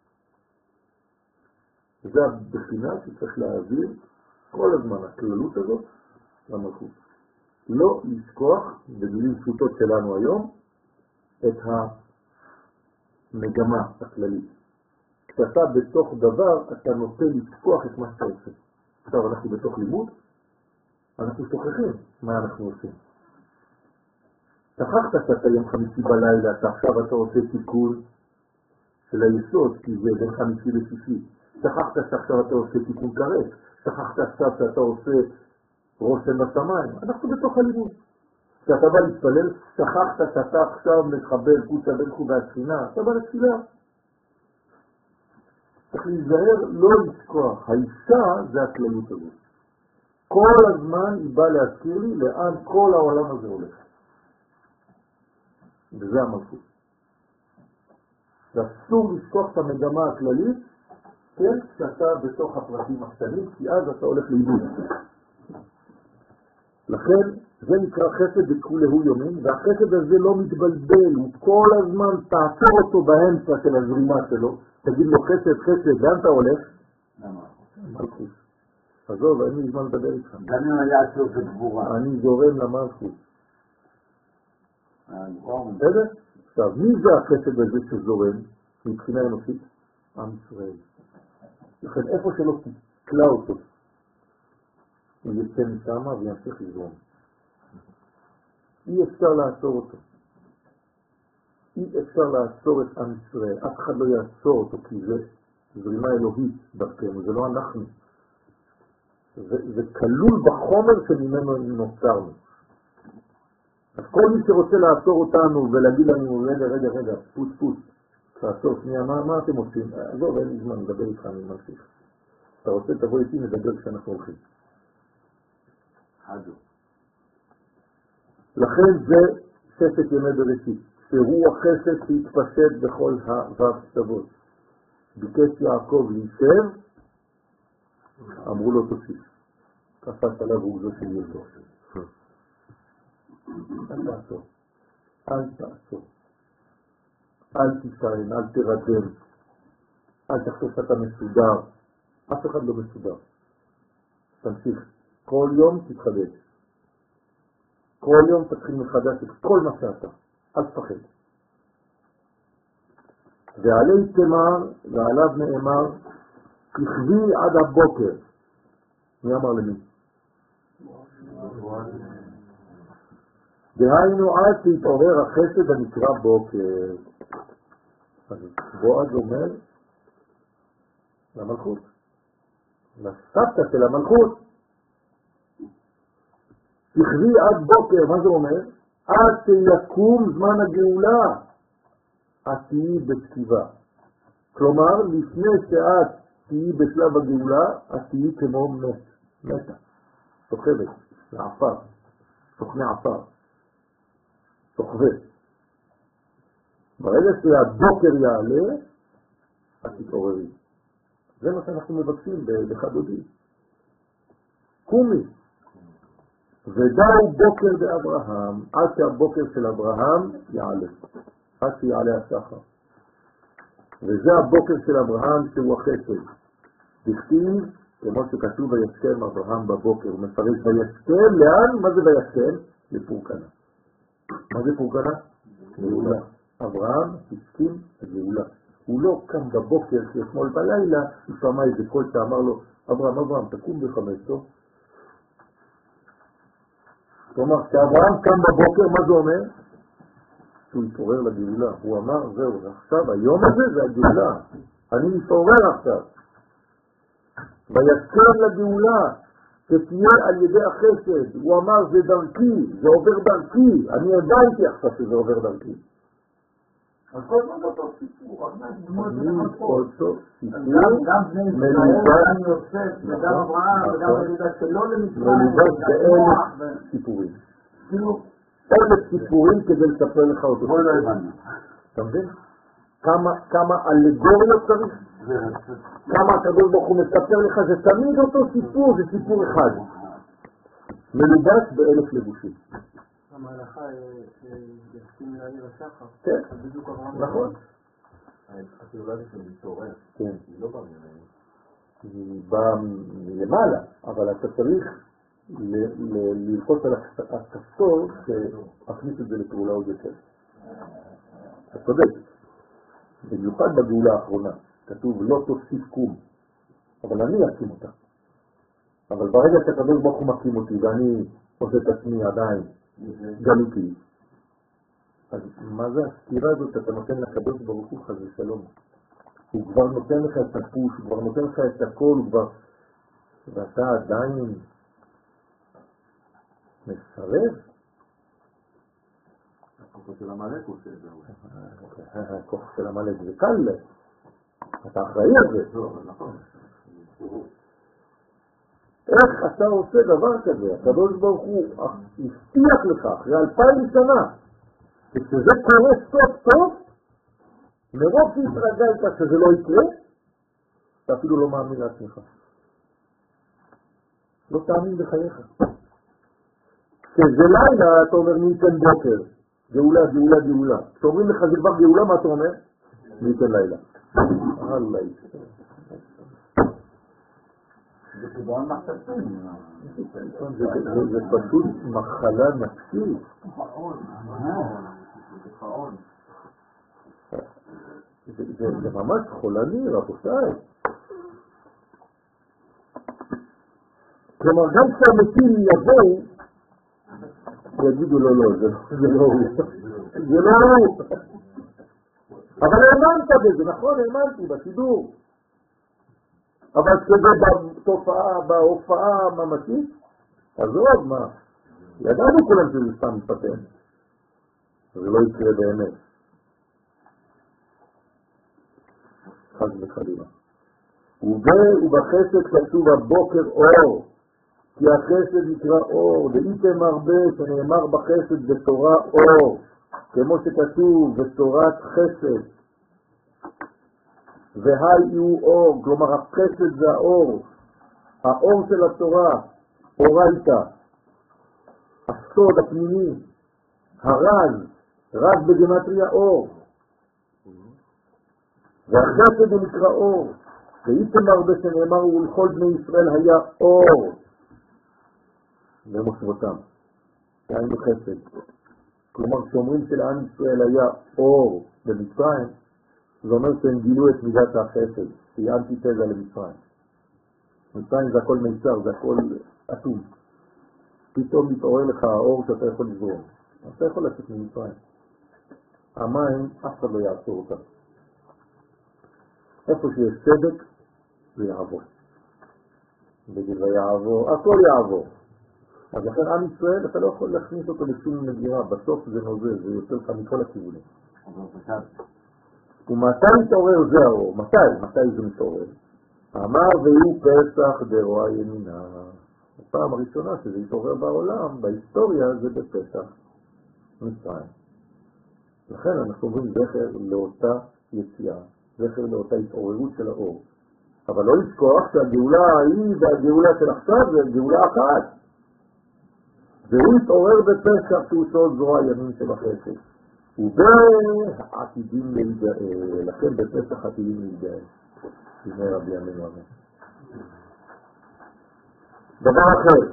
זה הבחינה שצריך להעביר כל הזמן, הכללות הזאת, למלכות. לא לשכוח, במילים פשוטות שלנו היום, את המגמה הכללית. כשאתה בתוך דבר, אתה נוטה לשכוח את מה שאתה עושה. עכשיו אנחנו בתוך לימוד, אנחנו שוכחים מה אנחנו עושים. שכחת שאתה יום חמישי בלילה, אתה עכשיו אתה עושה תיקון של היסוד, כי זה בין חמישי לשישי. שכחת שעכשיו אתה עושה תיקון כרת. שכחת עכשיו שאתה עושה רושם בשמיים. אנחנו בתוך הלימוד. כשאתה בא להתפלל, שכחת שאתה עכשיו מחבר קודשא בריך הוא והתחינה, אתה בא לתפילה. צריך להיזהר לא לשכוח. האישה זה הכללות הזאת. כל הזמן היא באה להזכיר לי לאן כל העולם הזה הולך. וזה המלכות. ואסור לשכוח את המגמה הכללית, כן, כשאתה בתוך הפרטים הקטנים, כי אז אתה הולך לאיבוד. לכן זה נקרא חסד וכולהו יומין, והחסד הזה לא מתבלבל, הוא כל הזמן תעצור אותו באמצע של הזרימה שלו, תגיד לו חסד, חסד, לאן אתה הולך? מלכות. עזוב, אין לי זמן לדבר איתך. גם אם היה עצור של גבורה. אני זורם למלכות. בסדר? עכשיו, מי זה החסד הזה שזורם מבחינה אנושית? עם ישראל. לכן איפה שלא תקלה אותו, הוא יצא משם וימשיך לזרום. אי אפשר לעצור אותו. אי אפשר לעצור את עם ישראל. אף אחד לא יעצור אותו, כי זה זרימה אלוהית דרכנו, זה לא אנחנו. זה, זה כלול בחומר שממנו נוצרנו. אז כל מי שרוצה לעצור אותנו ולהגיד לנו, רגע, רגע, רגע, פוס פוס, תעצור שנייה, מה, מה אתם עושים? עזוב, אין לי זמן, נדבר איתך, אני ממשיך. אתה רוצה, תבוא איתי, נדבר כשאנחנו הולכים. חדו. לכן זה ששת ימי בראשית, שרוח חסד שהתפשט בכל הו"ב כתובות. ביקש יעקב להישב, אמרו לו תוסיף. קפץ עליו רוגזו של ילדו. אל תעצור, אל תעצור, אל תישען, אל תרדם, אל תחשוב שאתה מסודר, אף אחד לא מסודר. תמשיך, כל יום תתחדש, כל יום תתחיל מחדש את כל מה שאתה, אל תפחד. ועלי תמר, ועליו נאמר, תחווי עד הבוקר. מי אמר למי? דהיינו עד שהתעורר החסד הנקרא בוקר. אז בועז אומר למלכות, לסבתא של המלכות, תחווי עד בוקר. מה זה אומר? עד שיקום זמן הגאולה את תהיי בסקיבה. כלומר, לפני שאת תהיי בשלב הגאולה, את תהיי כמו מת, מתה, סוחבת, לעפר, סוכני עפר, סוחבה. ברגע שהבוקר יעלה, את תתעוררי. זה מה שאנחנו מבקשים בחדודי. קומי. ודאו בוקר באברהם, עד שהבוקר של אברהם יעלה, עד שיעלה השחר. וזה הבוקר של אברהם שהוא החסד. תכתיב, כמו שכתוב ויסכם אברהם בבוקר, הוא מפרש ויסכם, לאן? מה זה ויסכם? לפורקנה. מה זה פורקנה? גאולה. אברהם הסכים לגאולה. הוא לא קם בבוקר שאתמול בלילה, הוא שמע איזה קול שאמר לו, אברהם, אברהם, תקום בחמש, טוב? כלומר, כשאברהם קם בבוקר, מה זה אומר? שהוא התעורר לגאולה. הוא אמר, זהו, עכשיו, היום הזה זה הגאולה. אני מתעורר עכשיו. ויסכם לגאולה, שתהיה על ידי החסד. הוא אמר, זה דרכי, זה עובר דרכי. אני הבנתי עכשיו שזה עובר דרכי. אז כל זאת אותו סיפור, אני אותו סיפור, גם בני ישראל, גם יוסף, וגם אברהם, וגם מלידה שלא למצרים, מלידת באלף סיפורים. כאילו, אלף סיפורים כדי לספר לך אותו. בואי לא הבנו. אתה מבין? כמה אלגוריות צריך? כמה הקדוש ברוך הוא מספר לך, זה תמיד אותו סיפור, זה סיפור אחד. מלידת באלף לבושים. המהלכה יסכים להעיר השחר. כן, בדיוק אברהם. נכון. התיאולה זה של מתעורר. כן. היא לא באה ממנו. היא באה מלמעלה, אבל אתה צריך ללחוץ על הכפתור שהכניס את זה לפעולה עוד יותר. אתה צודק. במיוחד בגאולה האחרונה, כתוב לא תוסיף קום, אבל אני אקים אותה. אבל ברגע שהקדוש ברוך הוא מקים אותי ואני עושה את עצמי עדיין גלותי, אז מה זה הסתירה הזאת? אתה נותן לקדוש ברוך הוא חס ושלום. הוא כבר נותן לך את הפוש, הוא כבר נותן לך את הכל, הוא כבר... ואתה עדיין מסרב? הכוח של המלך עושה את זה. הכוח של המלך זה קל, אתה אחראי על זה. נכון. איך אתה עושה דבר כזה? הקדוש ברוך הוא הבטיח לך אחרי אלפיים שנה, כשזה קורה סוף סוף, מרוב שהתרגלת שזה לא יקרה, אתה אפילו לא מאמין לעצמך. לא תאמין בחייך. כשזה לילה, אתה אומר ניתן בוקר, גאולה, גאולה, גאולה. כשאומרים לך זה כבר גאולה, מה אתה אומר? ניתן לילה. אללה ישראל. זה חידון מחשבים. זה פשוט מחלה נפשית. זה ממש חולני, רבותיי. כלומר, גם כשהמתים יבואו, יגידו לא, לא, זה לא הוא. זה לא הוא. אבל האמנת בזה, נכון? האמנתי בשידור. אבל שזה בתופעה, בהופעה ממשית, אז עוד מה? ידענו כולם שזה סתם מתפתן. זה לא יקרה באמת. חג וחלילה. ובחסד כתוב הבוקר אור, כי החסד נקרא אור, ואיתם הרבה שנאמר בחסד בתורה אור, כמו שכתוב בתורת חסד, והי הוא אור, כלומר החסד זה האור, האור של התורה, אורייתא, הסוד הפנימי, הרז, רז בגמטריה אור, והחסד הוא נקרא אור, ואיתם הרבה שנאמר ולכל בני ישראל היה אור במושבותם, היינו חסד. כלומר כשאומרים שלעם ישראל היה אור במצרים, זה אומר שהם גילו את מידת החסד, שהיא אנטיתזה למצרים. מצרים זה הכל מיצר, זה הכל אטום. פתאום מתעורר לך האור שאתה יכול לזרום. אתה יכול לצאת ממצרים. המים אף אחד לא יעצור אותם. איפה שיש צדק זה יעבור. וזה יעבור, הכל יעבור. אז לכן עם ישראל אתה לא יכול להכניס אותו לשום מגירה, בסוף זה נוזל, זה יוצא לך מכל הכיוונים. ומתי מתעורר זה האור? מתי? מתי זה מתעורר? אמר והוא פסח דרועה ימינה. הפעם הראשונה שזה יתעורר בעולם, בהיסטוריה זה בפסח מצרים. לכן אנחנו אומרים זכר לאותה יציאה, זכר לאותה התעוררות של האור. אבל לא לשכוח שהגאולה ההיא והגאולה של עכשיו זה גאולה אחת. והוא התעורר בפסח שהוא סוד זרוע ימין של החסד. ובעתידים להיגאל, לכן בפסח עתידים להיגאל. הנה רבי ימינו אמן. דבר אחר.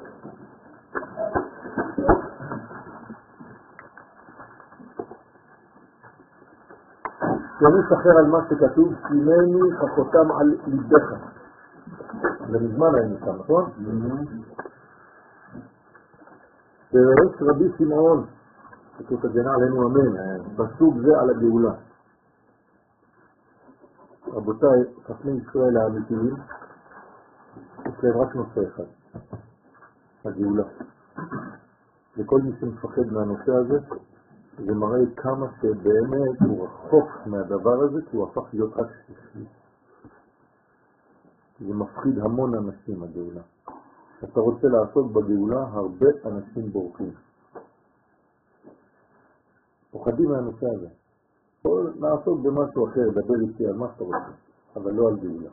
שאני שחר על מה שכתוב, שימני חכותם על ליבך. זה מזמן היינו שם, נכון? ויש רבי שמעון, שכות הגנה עלינו אמן, בסוג זה על הגאולה. רבותיי, חכמי ישראל האמיתיים, יש להם רק נושא אחד, הגאולה. וכל מי שמפחד מהנושא הזה, זה מראה כמה שבאמת הוא רחוק מהדבר הזה, כי הוא הפך להיות רק שכלי. זה מפחיד המון אנשים הגאולה. אתה רוצה לעסוק בגאולה, הרבה אנשים בורחים. פוחדים מהנושא הזה. בואו נעסוק במשהו אחר, דבר איתי על מה שאתה רוצה, אבל לא על גאולה.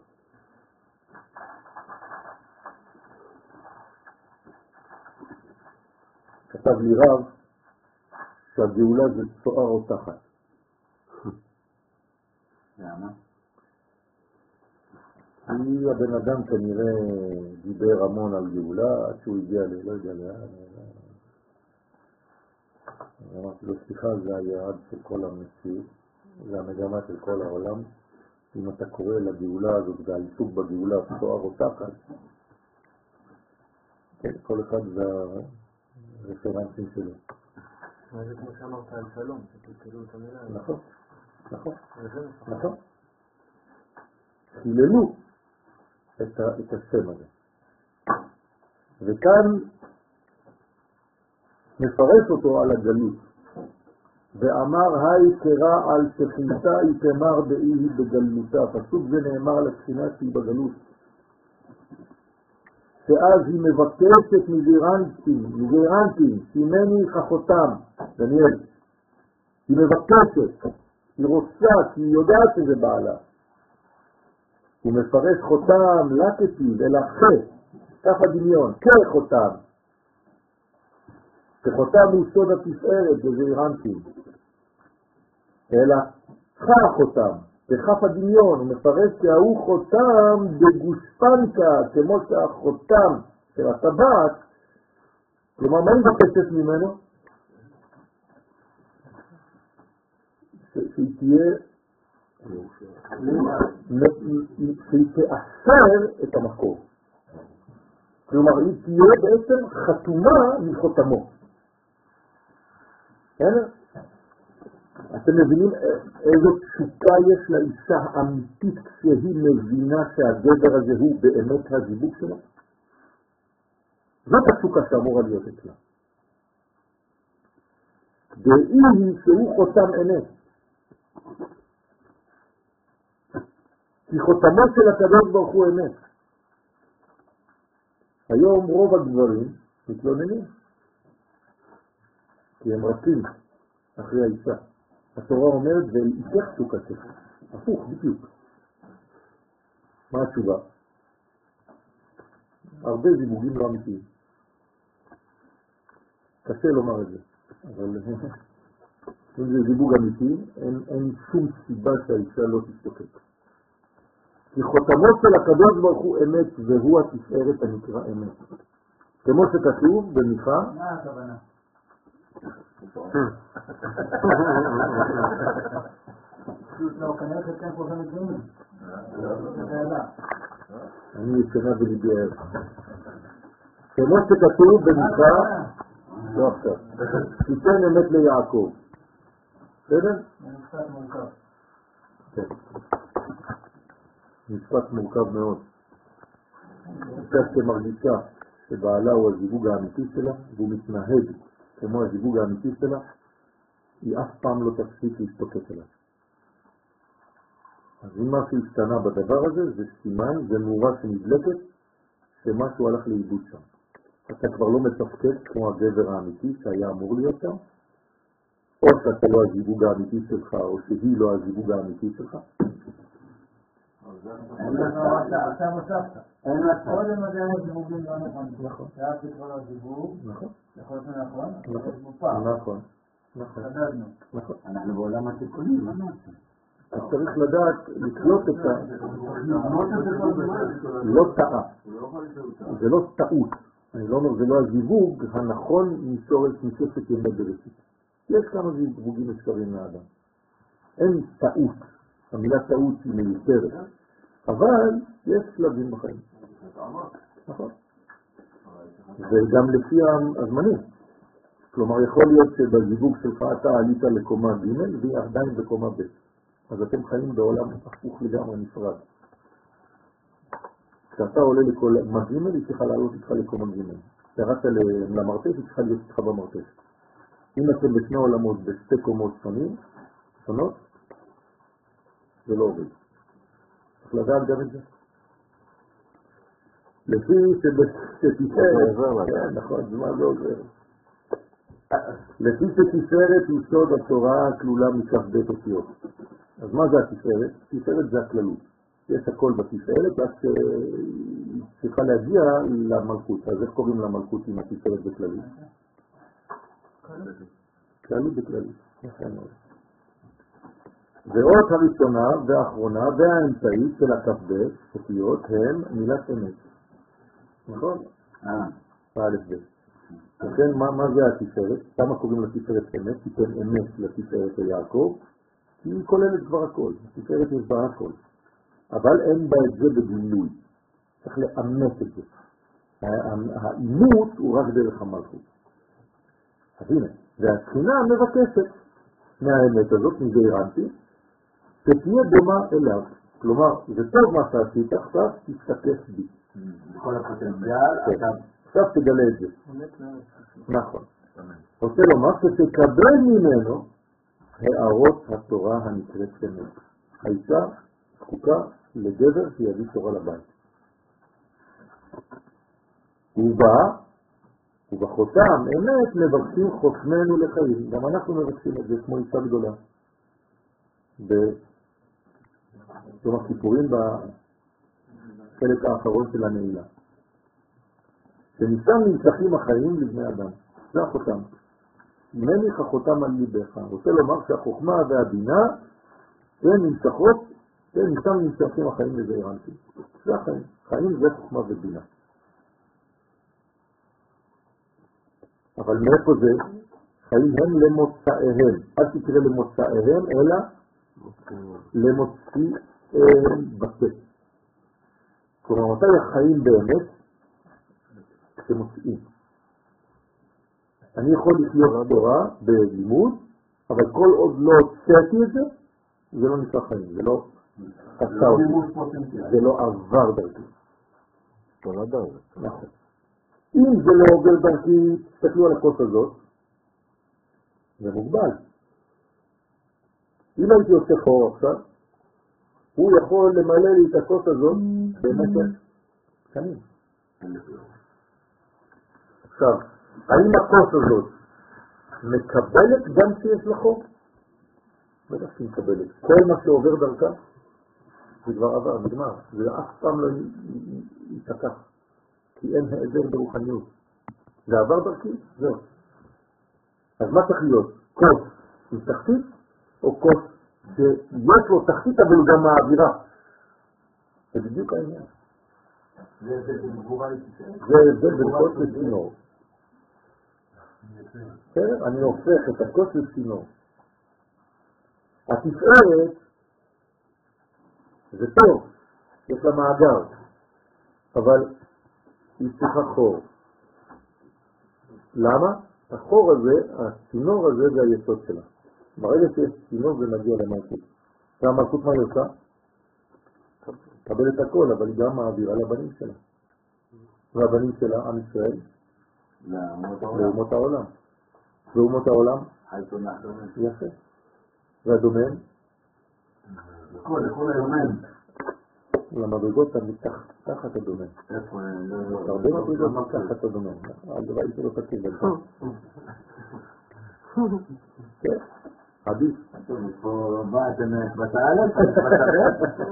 כתב לי רב שהגאולה זה צוער או תחת. למה? כי הבן אדם כנראה דיבר המון על גאולה, עד שהוא הגיע ל... לא יודע לאן. אמרתי לו, סליחה, זה היעד של כל המציאות, זה המגמה של כל העולם. אם אתה קורא לגאולה הזאת והעיסוק בגאולה צוער או תחת, כן, כל אחד זה הרפרנסים שלו. מה זה כמו שאמרת על שלום, שתקלו את המילה? נכון, נכון, נכון. חיללו את, את השם הזה. וכאן מפרש אותו על הגלות. ואמר היי קרא על שכינתה היא תמר באי בגלותה. פסוק זה נאמר על השכינה שהיא בגלות. שאז היא מבקשת מגרנטים, מגרנטים, שימני חכותם, דניאל. היא מבקשת, היא רוצה, כי היא יודעת שזה בעלה. הוא מפרש חותם, לקטיב, אלא חי, ככה דמיון, כחותם. כחותם הוא סוד התפארת, זה אירנטים. אלא חי חותם, בכף הדמיון, הוא מפרש שההוא חותם בגושפנקה, כמו שהחותם של הטבעת, כלומר, מה מבקשת ממנו? שהיא תהיה, שהיא תאשר את המקור. כלומר, היא תהיה בעצם חתומה מחותמו. אתם מבינים איזו תשוקה יש לאישה אמיתית כשהיא מבינה שהגבר הזה הוא באמת הזיווג שלה? זאת התשוקה שאמורה להיות אצלה. דאי שהוא חותם אמת. כי חותמו של הקדוש ברוך הוא אמת. היום רוב הגברים מתלוננים. כי הם רצים אחרי האישה. התורה אומרת ואישך תשוקתך. הפוך בדיוק. מה התשובה? הרבה זיווגים לא אמיתיים. קשה לומר את זה. אבל אם זה זיווג אמיתי, אין, אין שום סיבה שהאישה לא תשתוקק. כי חותמו של הקדוש ברוך הוא אמת, והוא התפארת הנקרא אמת. כמו שכתוב במיכה, מה הכוונה? לא, כנראה חלקם כל כך מתגעים. אני ישנה בליבי הערב. כמו שכתוב במיכה, לא עכשיו, תיתן אמת ליעקב. בסדר? משפט מורכב. כן. משפט מורכב מאוד. אישה שמרגישה שבעלה הוא הזיווג האמיתי שלה, והוא מתנהג כמו הזיווג האמיתי שלה, היא אף פעם לא תפסיק להשתוקק אליו. אז אם משהו השתנה בדבר הזה, זה סימן, זה נורה שנדלקת, שמשהו הלך לאיבוד שם. אתה כבר לא מתפקד כמו הגבר האמיתי שהיה אמור להיות שם, או שאתה לא הזיווג האמיתי שלך, או שהיא לא הזיווג האמיתי שלך. אין לך עכשיו הוספת. אין לך. קודם הזה היה זיווגים לא נכונים. נכון. היה פתרון הזיווג. נכון. יכול להיות נכון. נכון. נכון. נכון. חדדנו. נכון. אנחנו בעולם התיקונים, מה נעשה? אז צריך לדעת לקלוט את ה... לא טעה. זה לא טעות. אני לא אומר, זה לא הזיווג הנכון משורש מששת ימי בראשית. יש כמה זיווגים אפשריים לאדם. אין טעות. המילה טעות היא מיותרת. אבל יש שלבים בחיים. נכון. וגם לפי הזמנים. כלומר, יכול להיות שבזיווג שלך אתה עלית לקומה ג' והיא עדיין בקומה ב'. אז אתם חיים בעולם הפוך לגמרי נפרד. כשאתה עולה לקומה ג' היא צריכה לעלות איתך לקומה ג'. כשרצת למרתף היא צריכה להיות איתך במרתף. אם אתם בשני עולמות בשתי קומות שונים, שונות, זה לא עובד. צריך לדעת גם את זה. לפי שתפארת, כן, נכון, זה מה זה עוזר. לפי שתפארת היא סוד התורה הכלולה מכף בית אותיות. אז מה זה התפארת? תפארת זה הכללות. יש הכל בתפארת, רק צריכה להגיע למלכות. אז איך קוראים למלכות עם התפארת בכללות? כללות בכללות. נכון מאוד. ואות הראשונה והאחרונה והאמצעית של הכ"ב אותיות הם מילת אמת. נכון? אה. א' ב'. לכן מה, מה זה התפארת? למה קוראים לתפארת אמת? תיתן אמת לתפארת יעקב, כי היא כוללת כבר הכל. התפארת יש בה הכל. אבל אין בה את זה בגילוי. צריך לאמת את זה. האימות הוא רק דרך המלכות. אז הנה, והתחינה מבקשת מהאמת הזאת, מזעירנטי, שתהיה דומה אליו. כלומר, זה טוב מה שעשית, עכשיו תשתקף בי. כל הפוטנציאל, עכשיו תגלה את זה. נכון. רוצה לומר שתקבל ממנו הערות התורה הנקראת אמת. האישה זקוקה לגבר שיביא תורה לבית. ובה, ובחותם אמת מבקשים חותמנו לחיים. גם אנחנו מבקשים את זה כמו אישה גדולה. ביום הכיפורים בחלק האחרון של הנעילה. שמשם נמשכים החיים לבני אדם. זה החותם. מניח החותם על ליבך. רוצה לומר שהחוכמה והבינה הן נמשכות, ומשם נמשכים החיים לזעירנטי. זה החיים. חיים זה חוכמה ובינה. אבל מאיפה זה? חיים הם למוצאיהם. אל תקרא למוצאיהם, אלא למוצאיהם בפה. כלומר, מתי החיים באמת? כשמוצאים. אני יכול לחיות תורה בלימוד, אבל כל עוד לא הוצאתי את זה, זה לא נקרא חיים, זה לא עשה אותי, זה לא עבר דרכי. נכון. אם זה לא עובר דרכי, תסתכלו על הכוס הזאת, זה מוגבל. אם הייתי עושה חור עכשיו, הוא יכול למלא לי את הכוס הזאת במשך שנים. עכשיו, האם הכוס הזאת מקבלת גם שיש לה חור? בטח שהיא מקבלת. כל מה שעובר דרכה, זה כבר עבר, נגמר. זה אף פעם לא יתקח, כי אין העדר ברוחניות. זה עבר דרכי, זהו. אז מה צריך להיות? כוס עם תחתית, או כוס שיש לו תחתית אבל הוא גם מעבירה? זה בדיוק העניין. זה הבדל בין כוס לצינור. אני הופך את הכוס לצינור. התפארת זה טוב, יש לה מאגר, אבל היא צריכה חור. למה? החור הזה, הצינור הזה זה היסוד שלה. ברגע שיש צינור זה מגיע למלכות. והמלכות מה היא עושה? קבל את הכל, אבל היא גם מעבירה לבנים שלה. והבנים שלה, עם ישראל, לאומות העולם. ואומות העולם? יפה. והדומן? לכל היומן. למדרגות המתחת, תחת הדומן. הרבה מדרגות מתחת הדומן. הדבר שלא תקין בזה. כן, עדיף. פה בא, אתם בתעלת? בתעלת?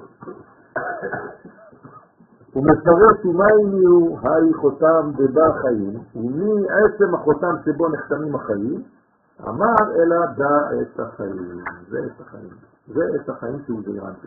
הוא מפרש ומים יהיו היי חותם דבה חיים, ומי עצם החותם שבו נחתמים החיים, אמר אלא דע את החיים. זה את החיים. זה את החיים שהוא זירנתי.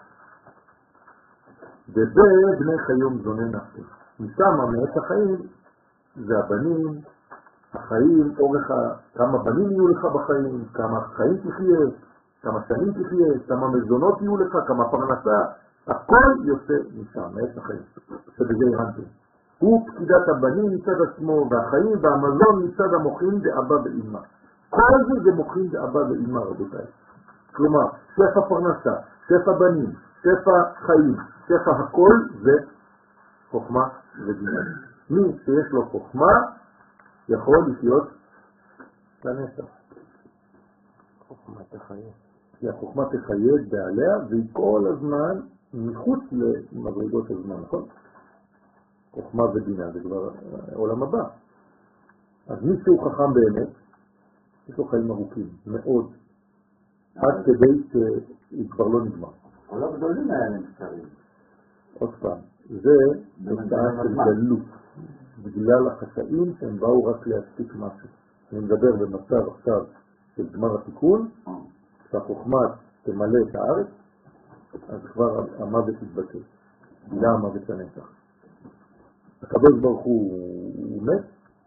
וזה בני חיום זונן נפשי. משם מאת החיים זה הבנים, החיים, אורך כמה בנים יהיו לך בחיים, כמה חיים תחיה, כמה שנים תחיה, כמה מזונות יהיו לך, כמה פרנסה, הכל יוצא משם, מאת החיים. שבזה הרנתי. הוא פקידת הבנים מצד עצמו, והחיים והמזון מצד המוחים ואבא ואמא. כל זה זה מוחים ואבא ואמא, רבותיי. כלומר, שפע פרנסה, שפע בנים, שפע חיים, שפע הכל זה חוכמה ודינה. מי שיש לו חוכמה יכול לחיות לנצח. חוכמה תחיה. כי החוכמה תחיה בעליה והיא כל הזמן מחוץ למדרגות הזמן, נכון? חוכמה ודינה זה כבר עולם הבא. אז מי שהוא חכם באמת, יש לו חיים ארוכים, מאוד. עד כדי שהוא כבר לא נגמר. אבל לא גדולים האלה קצרים. עוד פעם, זה תוצאה של גלות. בגלל החטאים שהם באו רק להספיק משהו. אני מדבר במצב עכשיו של גמר התיקון, שהחוכמה תמלא את הארץ, אז כבר המוות יתבטא. בילה המוות לנצח. הקדוש ברוך הוא מת?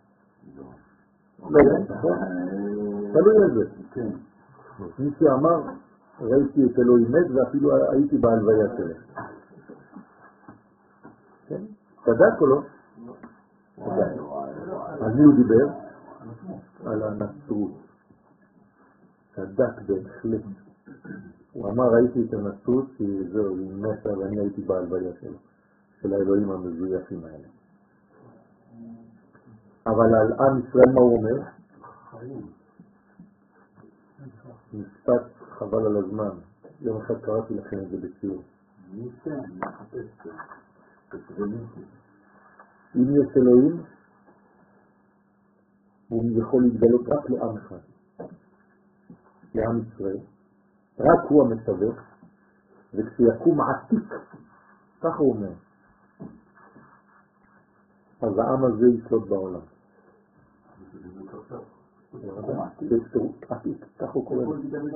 לא, נכון? תלוי על זה. מי שאמר, ראיתי את אלוהים מת ואפילו הייתי בהלוויה שלו. כן? צדק או לא? צדק. על מי הוא דיבר? על הנצרות. צדק בהחלט. הוא אמר, ראיתי את הנצרות כי זהו, היא מתה ואני הייתי בהלוויה שלו. של האלוהים המזויפים האלה. אבל על עם ישראל מה הוא אומר? משפט חבל על הזמן. יום אחד קראתי לכם את זה בציור. אם יש אלוהים, הוא יכול להתגלות רק לעם אחד. לעם ישראל. רק הוא המתווך, וכשיקום עתיק, כך הוא אומר. אז העם הזה ישלוט בעולם. עתיק, כך הוא קורא.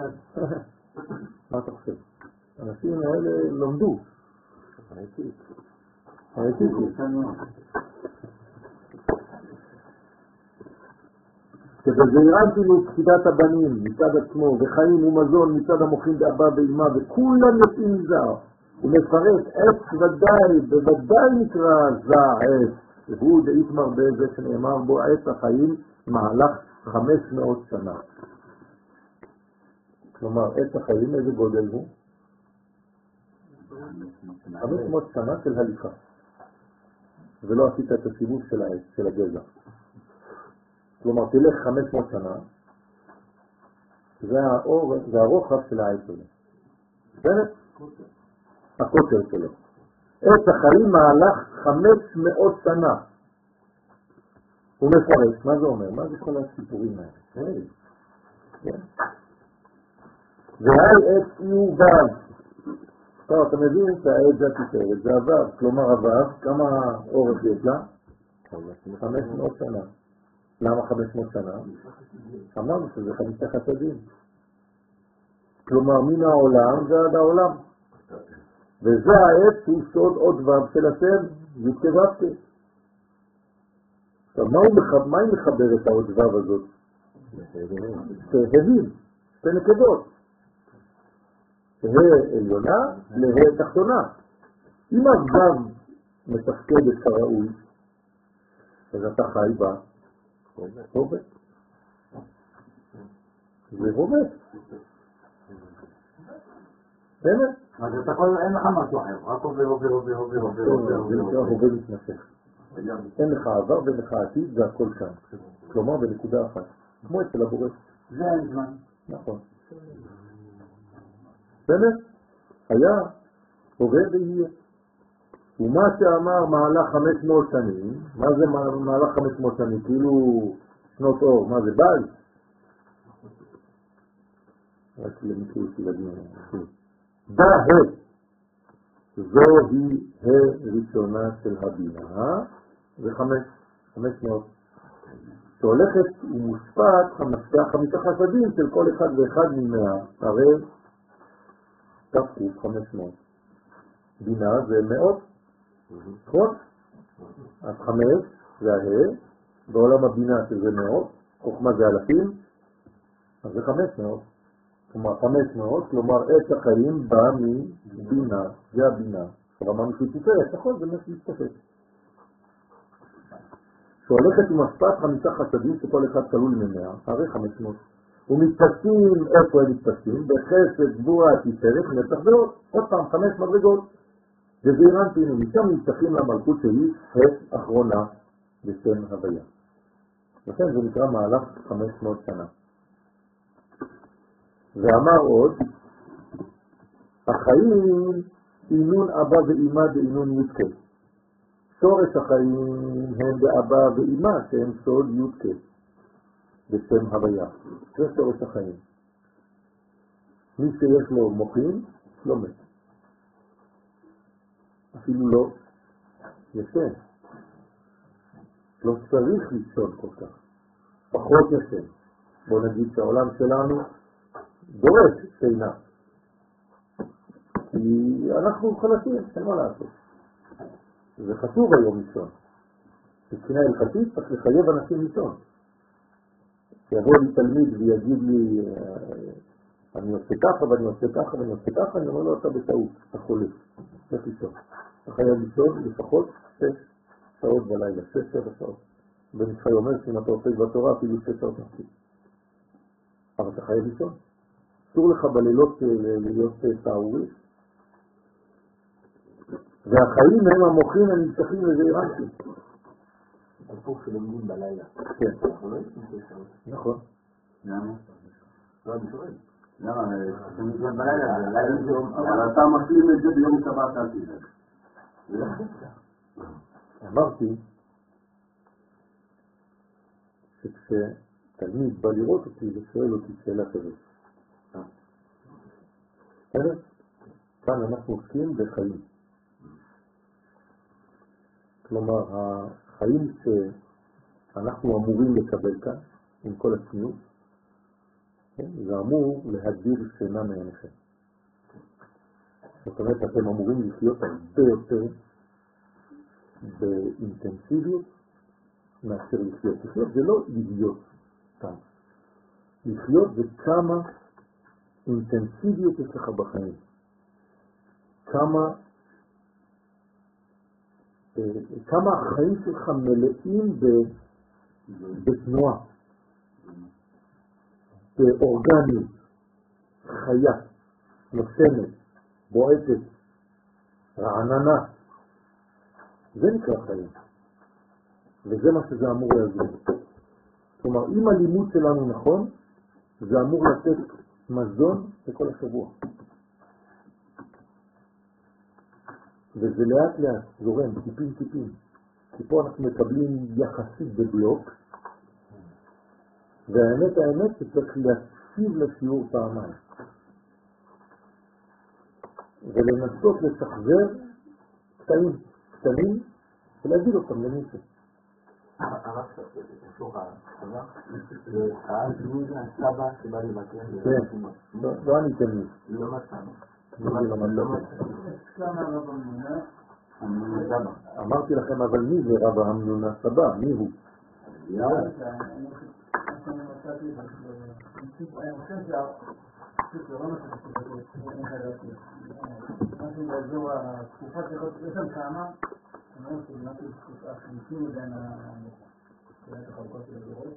מה אתה חושב? האנשים האלה לומדו. העתיק. העתיק. שבזעירנתי מפחידת הבנים מצד עצמו, וחיים ומזון מצד המוחים באבא ואמא, וכולם יוצאים מזר. הוא מפרט עץ ודאי, בוודאי נקרא זע עץ. והוא דאיתמר בזה שנאמר בו עץ החיים מהלך חמש מאות שנה. כלומר, עץ החיים איזה גודל הוא? חמש מאות שנה של הליכה. ולא עשית את הסיבוב של העץ, של הגזע. כלומר, תלך חמש מאות שנה, זה האור, זה הרוחב של העץ הזה. בסדר? הקוטר שלו. עץ החיים מהלך חמש מאות שנה. הוא מפרש, מה זה אומר? מה זה כל הסיפורים האלה? והי עץ יובל. טוב, אתה מבין שהעץ זה התפארת, זה עבר, כלומר עבר, כמה אורך יש לה? חמש מאות שנה. למה חמש מאות שנה? אמרנו שזה חמישה חסדים. כלומר, מן העולם זה עד העולם. וזה העץ שהוא סוד עוד דבר של השם, יתקבבתי. עכשיו, מה היא מחברת העוד דבר הזאת? שהבים, שתי נקדות. שהה עליונה להה תחתונה. אם הוו מתפקדת כראוי, אז אתה חי בה, הובט. זה הובט. באמת? אז אתה כל אין לך משהו אחר, רק עובר, עובר, עובר, עובר, עובר, עובר, זה נקרא הובט מתמשך. אין לך עבר ואין לך עתיד, זה הכל כאן. כלומר, בנקודה אחת. כמו אצל הבורא. זה אין זמן. נכון. באמת, היה, הווה ויהיה. ומה שאמר מהלך חמש מאות שנים, מה זה מהלך חמש מאות שנים? כאילו שנות אור, מה זה בית? רק למקרה של הדיון. דה ה, זוהי הראשונה של הבינה, זה חמש, חמש מאות. שהולכת ומושפעת חמישה חסדים של כל אחד ואחד ממאה, הרי תפקו חמש מאות. בינה זה מאות, נכון? אז חמש זה הה, בעולם הבינה שזה מאות, חוכמה זה אלפים, אז זה חמש מאות. כלומר חמש מאות, כלומר עץ החיים בא מבינה, זה הבינה. עכשיו אמרנו שהוא תפארת, נכון? זה מה שמתפשט. שהולכת ומשפט חמישה חסדים שכל אחד כלול ממאה, הרי חמש מאות. ומתפשטים, איפה הם מתפשטים? בחסד, גבורה, תפארת, נצח ועוד. עוד פעם, חמש מדרגות. וזעירנטים, ומשם נצטחים למלכות שהיא ה' אחרונה בשם הוויה. לכן זה נקרא מהלך חמש מאות שנה. ואמר עוד, החיים אינון אבא ואמא באינון י"ק. שורש החיים הם באבא ואמא שהם סוד י"ק בשם הוויה. זה שורש החיים. מי שיש לו מוחים לא מת. אפילו לא ישן. לא צריך לישון כל כך. פחות ישן. בוא נגיד שהעולם שלנו דורש שינה. כי אנחנו חלשים, אין מה לעשות. זה חשוב היום לישון. מבחינה הלכתית צריך לחייב אנשים לישון. שיבוא לי תלמיד ויגיד לי אני עושה ככה ואני עושה ככה ואני עושה ככה, אני אומר לו אתה בטעות, אתה חולה. צריך לישון. אתה חייב לישון לפחות שש שעות בלילה, שש שבע שעות. בן ישחי אומר שאם אתה עוסק בתורה אפילו שש שעות מספיק. אבל אתה חייב לישון. אסור לך בלילות להיות טהורי. והחיים הם המוחים הנמשכים לזעירנטים. הפוך שלומדים בלילה. כן. אנחנו לא ישנים שש שעות. נכון. למה? לא, אני שואל. למה? אתה מתגן בלילה, אבל אתה משלים את זה ביום שבת אל תיזק. אמרתי שכשתלמיד בא לראות אותי ושואל אותי שאלה כזאת. בסדר? כאן אנחנו עוסקים בחיים. כלומר, החיים שאנחנו אמורים לקבל כאן, עם כל הצניעות, זה אמור להדיר שינה מעיניכם. זאת אומרת, אתם אמורים לחיות הרבה יותר באינטנסיביות מאשר לחיות. לחיות זה לא להיות כאן. לחיות זה כמה אינטנסיביות יש לך בחיים. כמה, כמה החיים שלך מלאים בתנועה, באורגניות. חיה, נושמת, בועטת, רעננה. זה נקרא חיים. וזה מה שזה אמור לעזור. כלומר, אם הלימוד שלנו נכון, זה אמור לתת מזון לכל השבוע. וזה לאט לאט, זורם, טיפים טיפים. כי פה אנחנו מקבלים יחסית בבלוק, והאמת האמת שצריך להקשיב לשיעור פעמיים. ולנסות לשחזר קטעים, קטנים, ולהגיד אותם למישהו. הרב שוב, אז מי זה הסבא שבא לבקר? כן, לא אני תמיד. לא מצאנו. אמרתי לכם, אבל מי זה רב המנונה סבא? מי הוא? משהו באזור התקופה שלו, יש שם כמה, אני אומר שבנתי תקופה חמישים מבין החלקות של הדורות,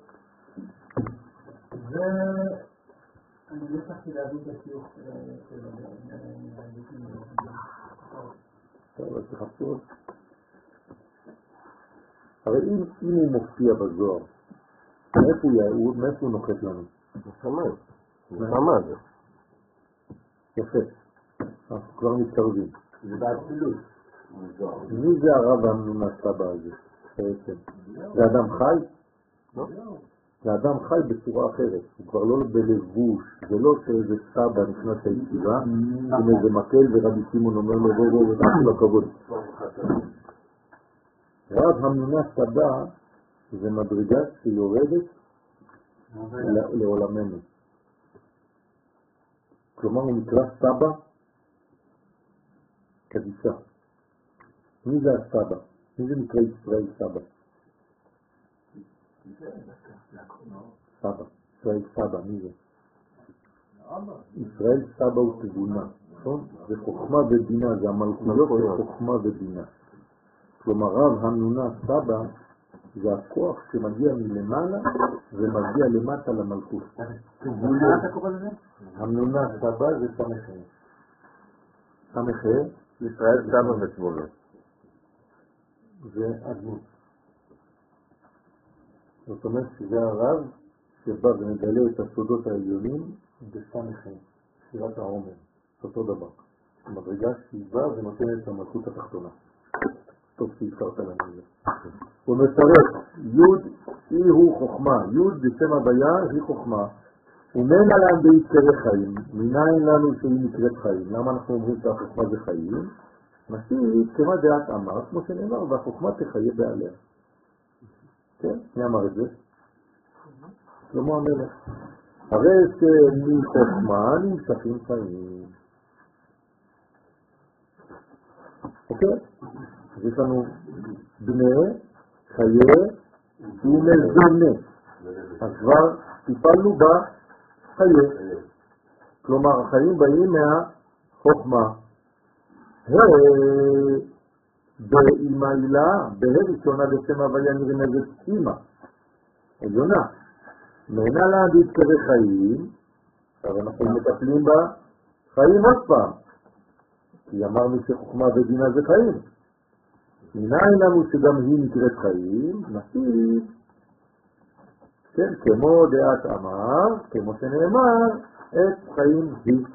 ואני לא צריכתי להביא את השיוך של הדיקים. טוב, אז תחפשו. הרי אם הוא מופיע בזוהר, מאיפה הוא נוחת לנו? נשמע. נשמע זה. יפה. אנחנו כבר מתקרבים. זה באצילות. מי זה הרב המנונה סבא הזה? זה אדם חי? לא. זה אדם חי בצורה אחרת. הוא כבר לא בלבוש. זה לא שאיזה סבא נכנס לישיבה עם איזה מקל ורבי סימון אומר לו בוא בוא ותעשו לכבוד. רב המנונה סבא זה מדרגה שיורדת לעולמנו. כלומר הוא נקרא סבא קדישה. מי זה הסבא? מי זה נקרא ישראל סבא? סבא, ישראל סבא, מי זה? ישראל סבא הוא תבונה, נכון? זה חוכמה ובינה, זה המלכויות של חוכמה ובינה. כלומר רב המנונה סבא זה הכוח שמגיע מלמעלה ומגיע למטה למלכות. מה אתה קורא לזה? המנונה סבא זה סמכה. סמכה ישראל סבא וסבולה. זה אדמות. זאת אומרת שזה הרב שבא ומגלה את הסודות העליונים בסמכה, שירת העומר. אותו דבר. מדרגה שהיא באה ונותנת את המלכות התחתונה. טוב שהזכרת לנו את זה. הוא מפרט, י' היא הוא חוכמה, י' בשם הביה היא חוכמה, ומן עליהם ביצרי חיים, מניין לנו שהיא נקראת חיים. למה אנחנו אומרים שהחוכמה זה חיים? מסית כמה דעת אמר, כמו שנאמר, והחוכמה תחיה בעליה. כן? מי אמר את זה? שלמה המלך. הרי שמחוכמה נמשכים חיים. אוקיי? אז יש לנו בני, חיי ומזונה. אז כבר טיפלנו בחיי. כלומר, החיים באים מהחוכמה. באימא הילה, בהראשונה בשם הוויה נרמזת אימא. עליונה. מעינה לה בהתקרא חיים, עכשיו אנחנו מטפלים בחיים עוד פעם. כי אמרנו שחוכמה ובינה זה חיים. מנין לנו שגם היא נקראת חיים, נסיב, כן, כמו דעת אמר, כמו שנאמר, את חיים היא.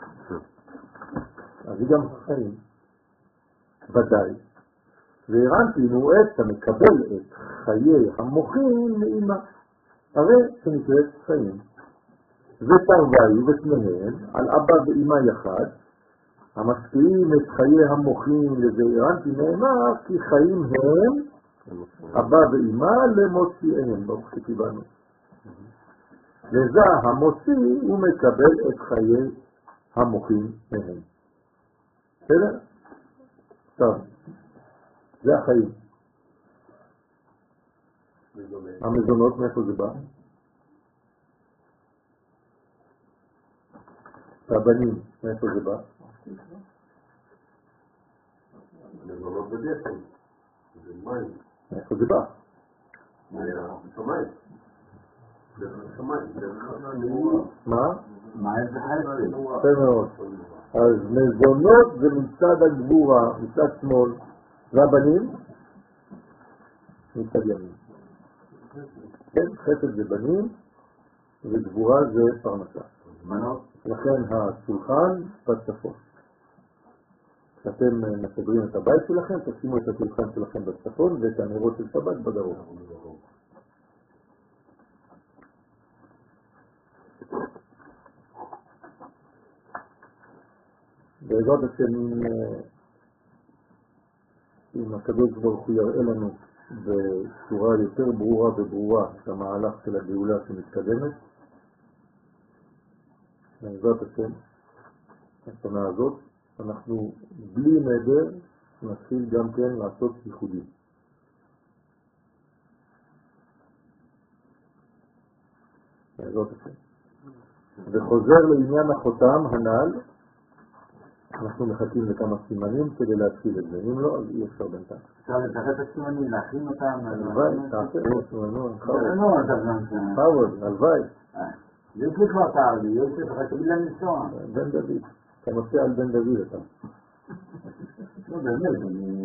אז היא גם חיים, ודאי. והרנטינו את המקבל את חיי המוחים מאמא, הרי שנקראת חיים. ותרווי ושניהם על אבא ואמא יחד, המשפיעים את חיי המוחים לזעירנטי נאמר כי חיים הם אבא ואמא למוציאיהם, לא שקיבלנו. לזה המוציא הוא מקבל את חיי המוחים מהם. בסדר? טוב, זה החיים. המזונות מאיפה זה בא? הבנים מאיפה זה בא? מזונות בדפן, זה מים. מאיפה זה בא? מהשמיים. דרך השמיים, דרך הנאורה. מה? מה איזה חלק? יפה מאוד. אז מזונות זה מצד הגבורה, מצד שמאל, והבנים מצד ימין. כן, חסד זה בנים וגבורה זה פרנסה. לכן השולחן בצפון. כשאתם מסדרים את הבית שלכם, תשימו את השולחן שלכם בצפון ואת הנרות של שבת בדרום. בעזרת השם, אם הקדוש ברוך הוא יראה לנו בצורה יותר ברורה וברורה את המהלך של הגאולה שמתקדמת, בעזרת השם, השנה הזאת, אנחנו בלי נדר נתחיל גם כן לעשות ייחודים. בעזרת השם. וחוזר לעניין החותם הנ"ל, אנחנו מחכים לכמה סימנים כדי להתחיל את זה. אם לא, אז אי אפשר בינתיים. אפשר לתחת את הסימנים, להכין אותם? הלוואי, תעשה את סימנו, חוות. חוות, הלוואי. יש לי כבר תארלי, יש לי חצי לנסוע. בן דוד, אתה נוסע על בן דוד אתה. לא, באמת,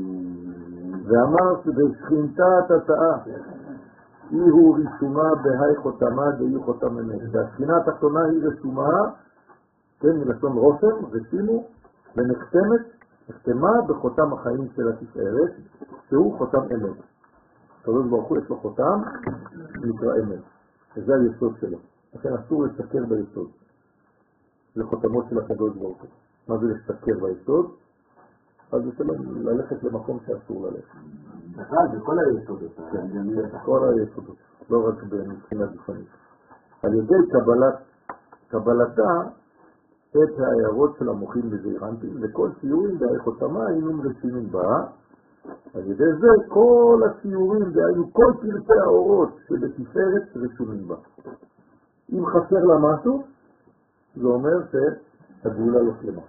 ואמר שבשכינתת התאה, אי הוא רשומה בהי חותמה דהי חותם אמת. והשכינה התחתונה היא רשומה, כן, מלשון רושם, רשימו, ונחתמת, נחתמה בחותם החיים של התפארת, שהוא חותם אמת. הקדוש ברוך הוא יש לו חותם, נקרא אמת. וזה היסוד שלו. לכן אסור לסקר ביסוד. זה חותמות של הקדוש ברוך הוא. מה זה לסקר ביסוד? אז זה ללכת למקום שאסור ללכת. בכלל, זה כל היסודות. כל היסודות, לא רק מבחינה גופנית. על ידי קבלת, קבלתה את ההערות של המוחים בזעירנטים, וכל ציורים בערך חותמה היינו רשימים בה. על ידי זה כל הציורים, דהיינו כל פרטי האורות שבתפארת רשומים בה. אם חסר לה משהו, זה אומר שהגאולה לא שלמה.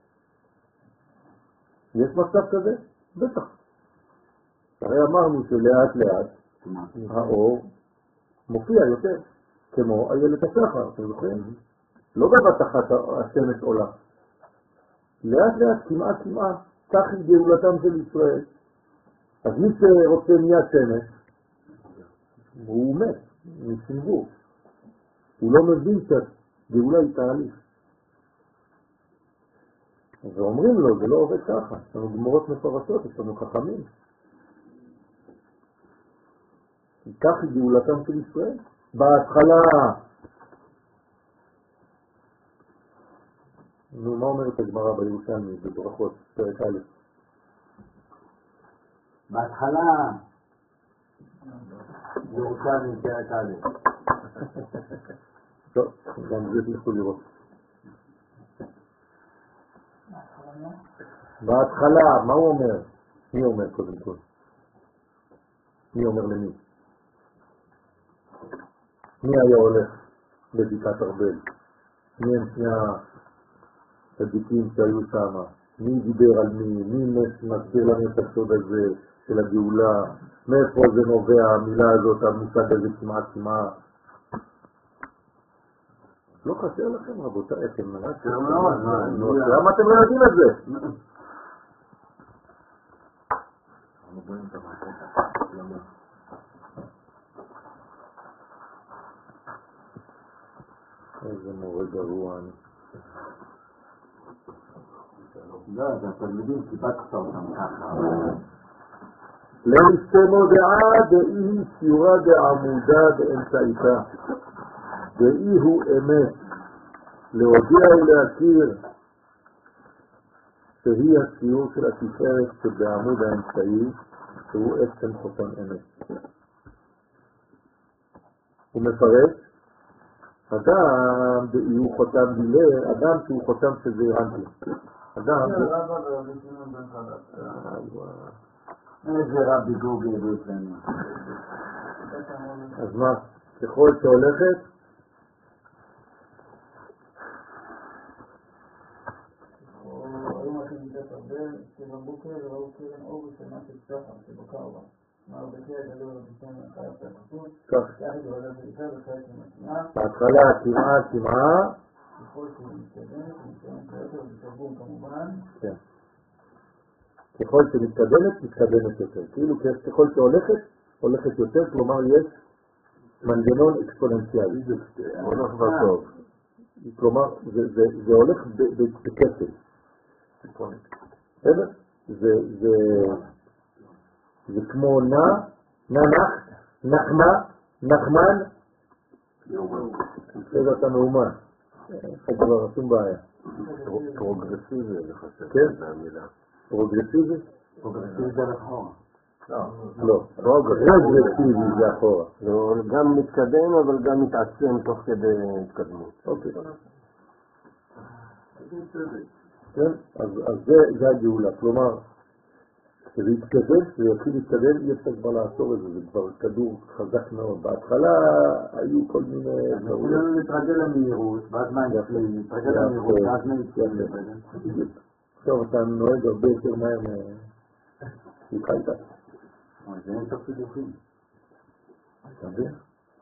יש מצב כזה? בטח. הרי אמרנו שלאט לאט האור מופיע יותר, כמו איילת השחר, אתם זוכרים? לא בבת אחת השמש עולה. לאט לאט, כמעט כמעט, כך היא גאולתם של ישראל. אז מי שרוצה מיד שמש, הוא מת, מסנבור. הוא לא מבין שהגאולה היא תהליך. ואומרים לו, זה לא עובד ככה. יש לנו גמורות מפורשות, יש לנו חכמים. כך היא גאולתם של ישראל. בהתחלה, נו, מה אומרת הגמרא בירושלמי בברכות, פרק א'? בהתחלה, ירושלמי פרק א'. טוב, גם זה תלכו לראות. בהתחלה, מה הוא אומר? מי אומר קודם כל? מי אומר למי? מי היה הולך בבקעת ארבל? מי הם שני הצדיקים שהיו שם? מי דיבר על מי? מי מסביר לנו את הסוד הזה של הגאולה? מאיפה זה נובע המילה הזאת, המושג הזה כמעט כמעט? לא חסר לכם רבותיי, אתם נראה? למה אתם לא יודעים את זה? איזה מורה גרוע אני. לא, זה התלמידים קיבצת אותם ככה. להסתמו דעה דאי סיורה דעמודה באמצעיתה. דאי הוא אמת. להודיע ולהכיר שהיא הציור של התפארת שבעמוד האמצעי, שהוא עצם חותם אמת. הוא מפרט, אדם דאי הוא חותם בילה, אדם שהוא חותם שזה ירנטי. אדם... איזה רבי גוגל אצלנו. אז מה, ככל שהולכת, שבבוקר וראו קרן אור ושנה של שחר שבקר בה. אמר בקר גדול ובשם החייב של החסות, כך היא גדולה ביותר וחלק ממתנה. בהתחלה כמעה כמעה, ככל שהוא מתקדמת, מתקדמת יותר, בתרגום כמובן. כן. ככל שמתקדמת, מתקדמת יותר. כאילו ככל שהולכת, הולכת יותר, כלומר יש מנגנון אקספוננציאלי. הולך בטוב. כלומר, זה, זה, זה הולך בקצב. בסדר? זה, זה, זה כמו נע, נח, נחמה, נחמן. בסדר, אתה מאומן. זה כבר שום בעיה. פרוגרסיבי, אני חושב. כן? זה המילה. פרוגרסיבי? פרוגרסיבי זה אחורה. לא, רגרסיבי זה אחורה. זה גם מתקדם, אבל גם מתעצם תוך כדי התקדמות. אוקיי. כן? אז זה הגאולה. כלומר, כשזה יתקדם, כשזה יתחיל להתקדם, אי אפשר כבר לעצור את זה, זה כבר כדור חזק מאוד. בהתחלה היו כל מיני... אנחנו יכולים להתרגל למהירות, ואז מה נתחיל? להתרגל למהירות, ואז מה נתחיל? עכשיו אתה נוהג הרבה יותר מהר התחלת. זה אין סוף סידוכים. אתה מבין?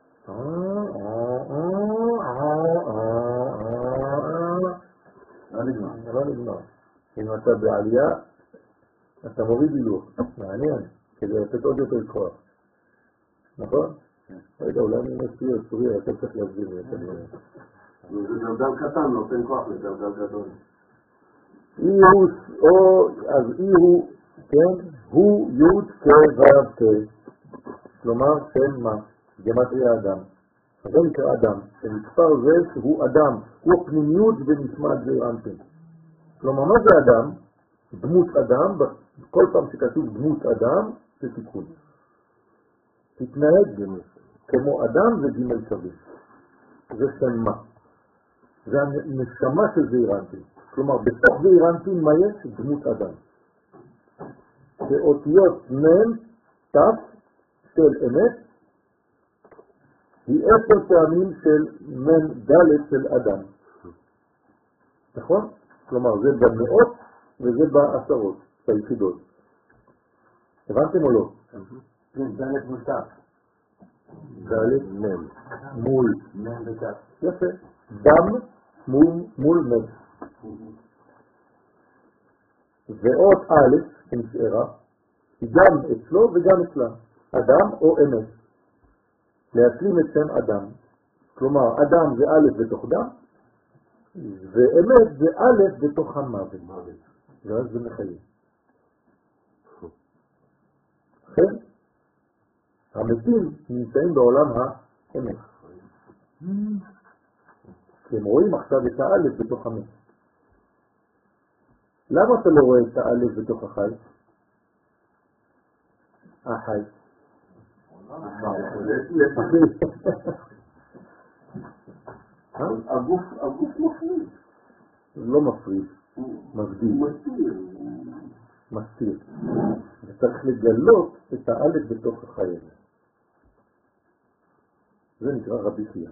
לא נגמר. לא נגמר. אם אתה בעלייה, אתה מוריד הילוך. מעניין, כדי לתת עוד יותר כוח. נכון? רגע, אולי אני מסביר את סוריה, אתה צריך להסביר לי את הדברים. זה גלגל קטן, נותן כוח לגלגל גדול. אי הוא, או, אז אי הוא, כן, הוא יוד כבב כ. כלומר, שם מה? גמטריה אדם. זה נקרא אדם. שמספר זה שהוא אדם, הוא פנימיות ונשמעת זעירנטים. כלומר, מה זה אדם? דמות אדם, כל פעם שכתוב דמות אדם, זה תיקון. תתנהג כמו אדם זה ג' שווים. זה שם מה? זה הנשמה של זעירנטים. כלומר, בתוך זעירנטים מה יש? דמות אדם. שאותיות מן, תף, של אמת, היא עשר פעמים של מן ד' של אדם. נכון? כלומר, זה במאות וזה בעשרות, ביחידות. הבנתם או לא? כן, ד' מול תף. ד' מן. מול. מן ותף. יפה. דם מול, מול מן. ועוד א' שנשארה, היא גם אצלו וגם אצלה. אדם או אמת. להשלים את שם אדם. כלומר, אדם זה א' בתוך דם, ואמת זה א' בתוך המוות. ואז זה מחיים. כן? המתים נמצאים בעולם האמת. אתם רואים עכשיו את האלף בתוך המת. למה אתה לא רואה את האלף בתוך החי? החי. הגוף מפריד. לא מפריד, מבדיל. מסתיר. וצריך לגלות את האלף בתוך החי הזה. זה נקרא רבי חייא.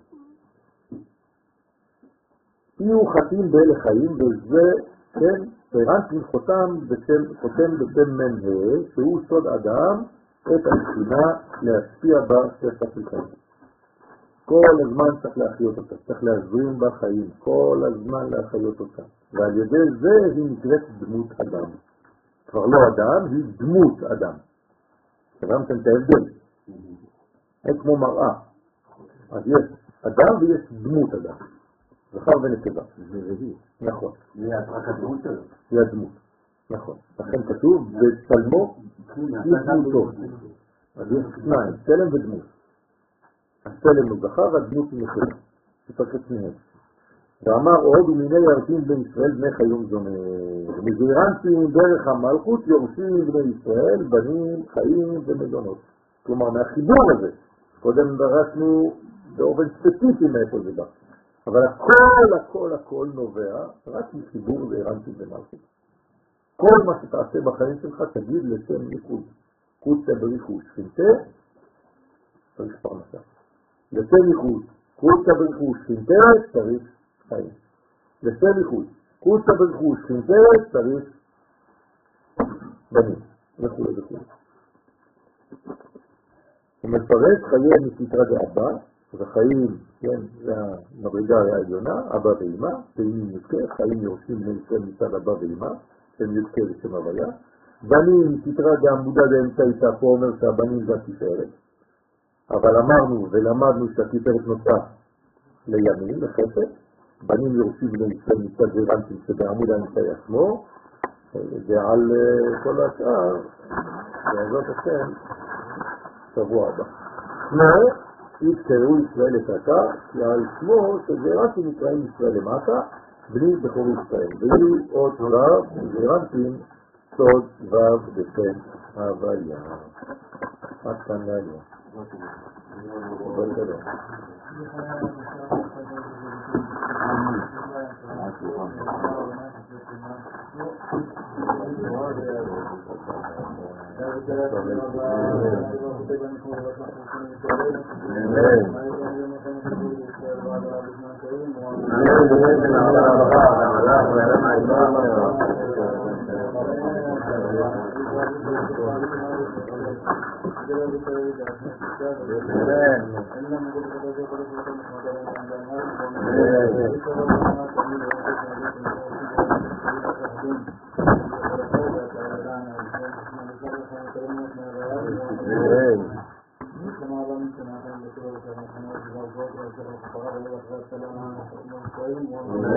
יהיו חטאים באלה חיים, וזה, כן, פרנטין חותם בשם, חותם בשם מנהל, שהוא סוד אדם, את הבחינה להשפיע בה שפע של חיים. כל הזמן צריך להחיות אותה, צריך להזרים בה חיים, כל הזמן להחיות אותה. ועל ידי זה היא נקראת דמות אדם. כבר לא אדם, היא דמות אדם. הבנתם את ההבדל? אין כמו מראה. אז יש אדם ויש דמות אדם. זכר ונקבה. זה רבי. נכון. זה רק הדמות שלו. זה הדמות. נכון. לכן כתוב בצלמו דמותו. אז יש שניים, צלם ודמות. הצלם הוא זכר והדמות היא נקבה. שצריך את שניהם. ואמר עוד ומיני ירשים בני ישראל בני חיום זונה. מזעירנטים דרך המלכות יורשים בני ישראל בנים חיים ומזונות. כלומר מהחיבור הזה. קודם דרשנו באופן ספציפי מאיפה זה בא. אבל הכל, הכל, הכל נובע רק מחיבור זעירנטים במלכות. כל מה שתעשה בחיים שלך תגיד לשם ייחוד. קוצה בריחוש. חינטה, צריך פרנסה. לשם ייחוד. קוצה בריחוש. חינטה, צריך חיים. לשם ייחוד. קוצה בריחוש. חינטה, צריך בנים. וכו' וכו'. הוא מפרש חיי מסתרא דאבא, אז החיים, כן, זה המדרגה העליונה, אבא ואמא, ואם יזכה, חיים יורשים בני ישראל מצד אבא ואמא, שהם יזכה ושם הוויה. בנים, תתרא דעמודה דאמצעיתא, פה אומר שהבנים זה התפארת. אבל אמרנו ולמדנו שהתפארת נוסף לימין, לחסד, בנים יורשים בני ישראל מצד זרנטים שבעמוד האמצעי עצמו, ועל כל השאר, בעזרת השם, שבוע הבא. כמו יזכרו ישראל לתקה, כי על שמו שזרנטים נקראים ישראל למטה, בני בכור ישראל. בלי עוד ו' זרנטים סוד ו' בשם הוויה. עד כאן להיום. בסדר. Amen.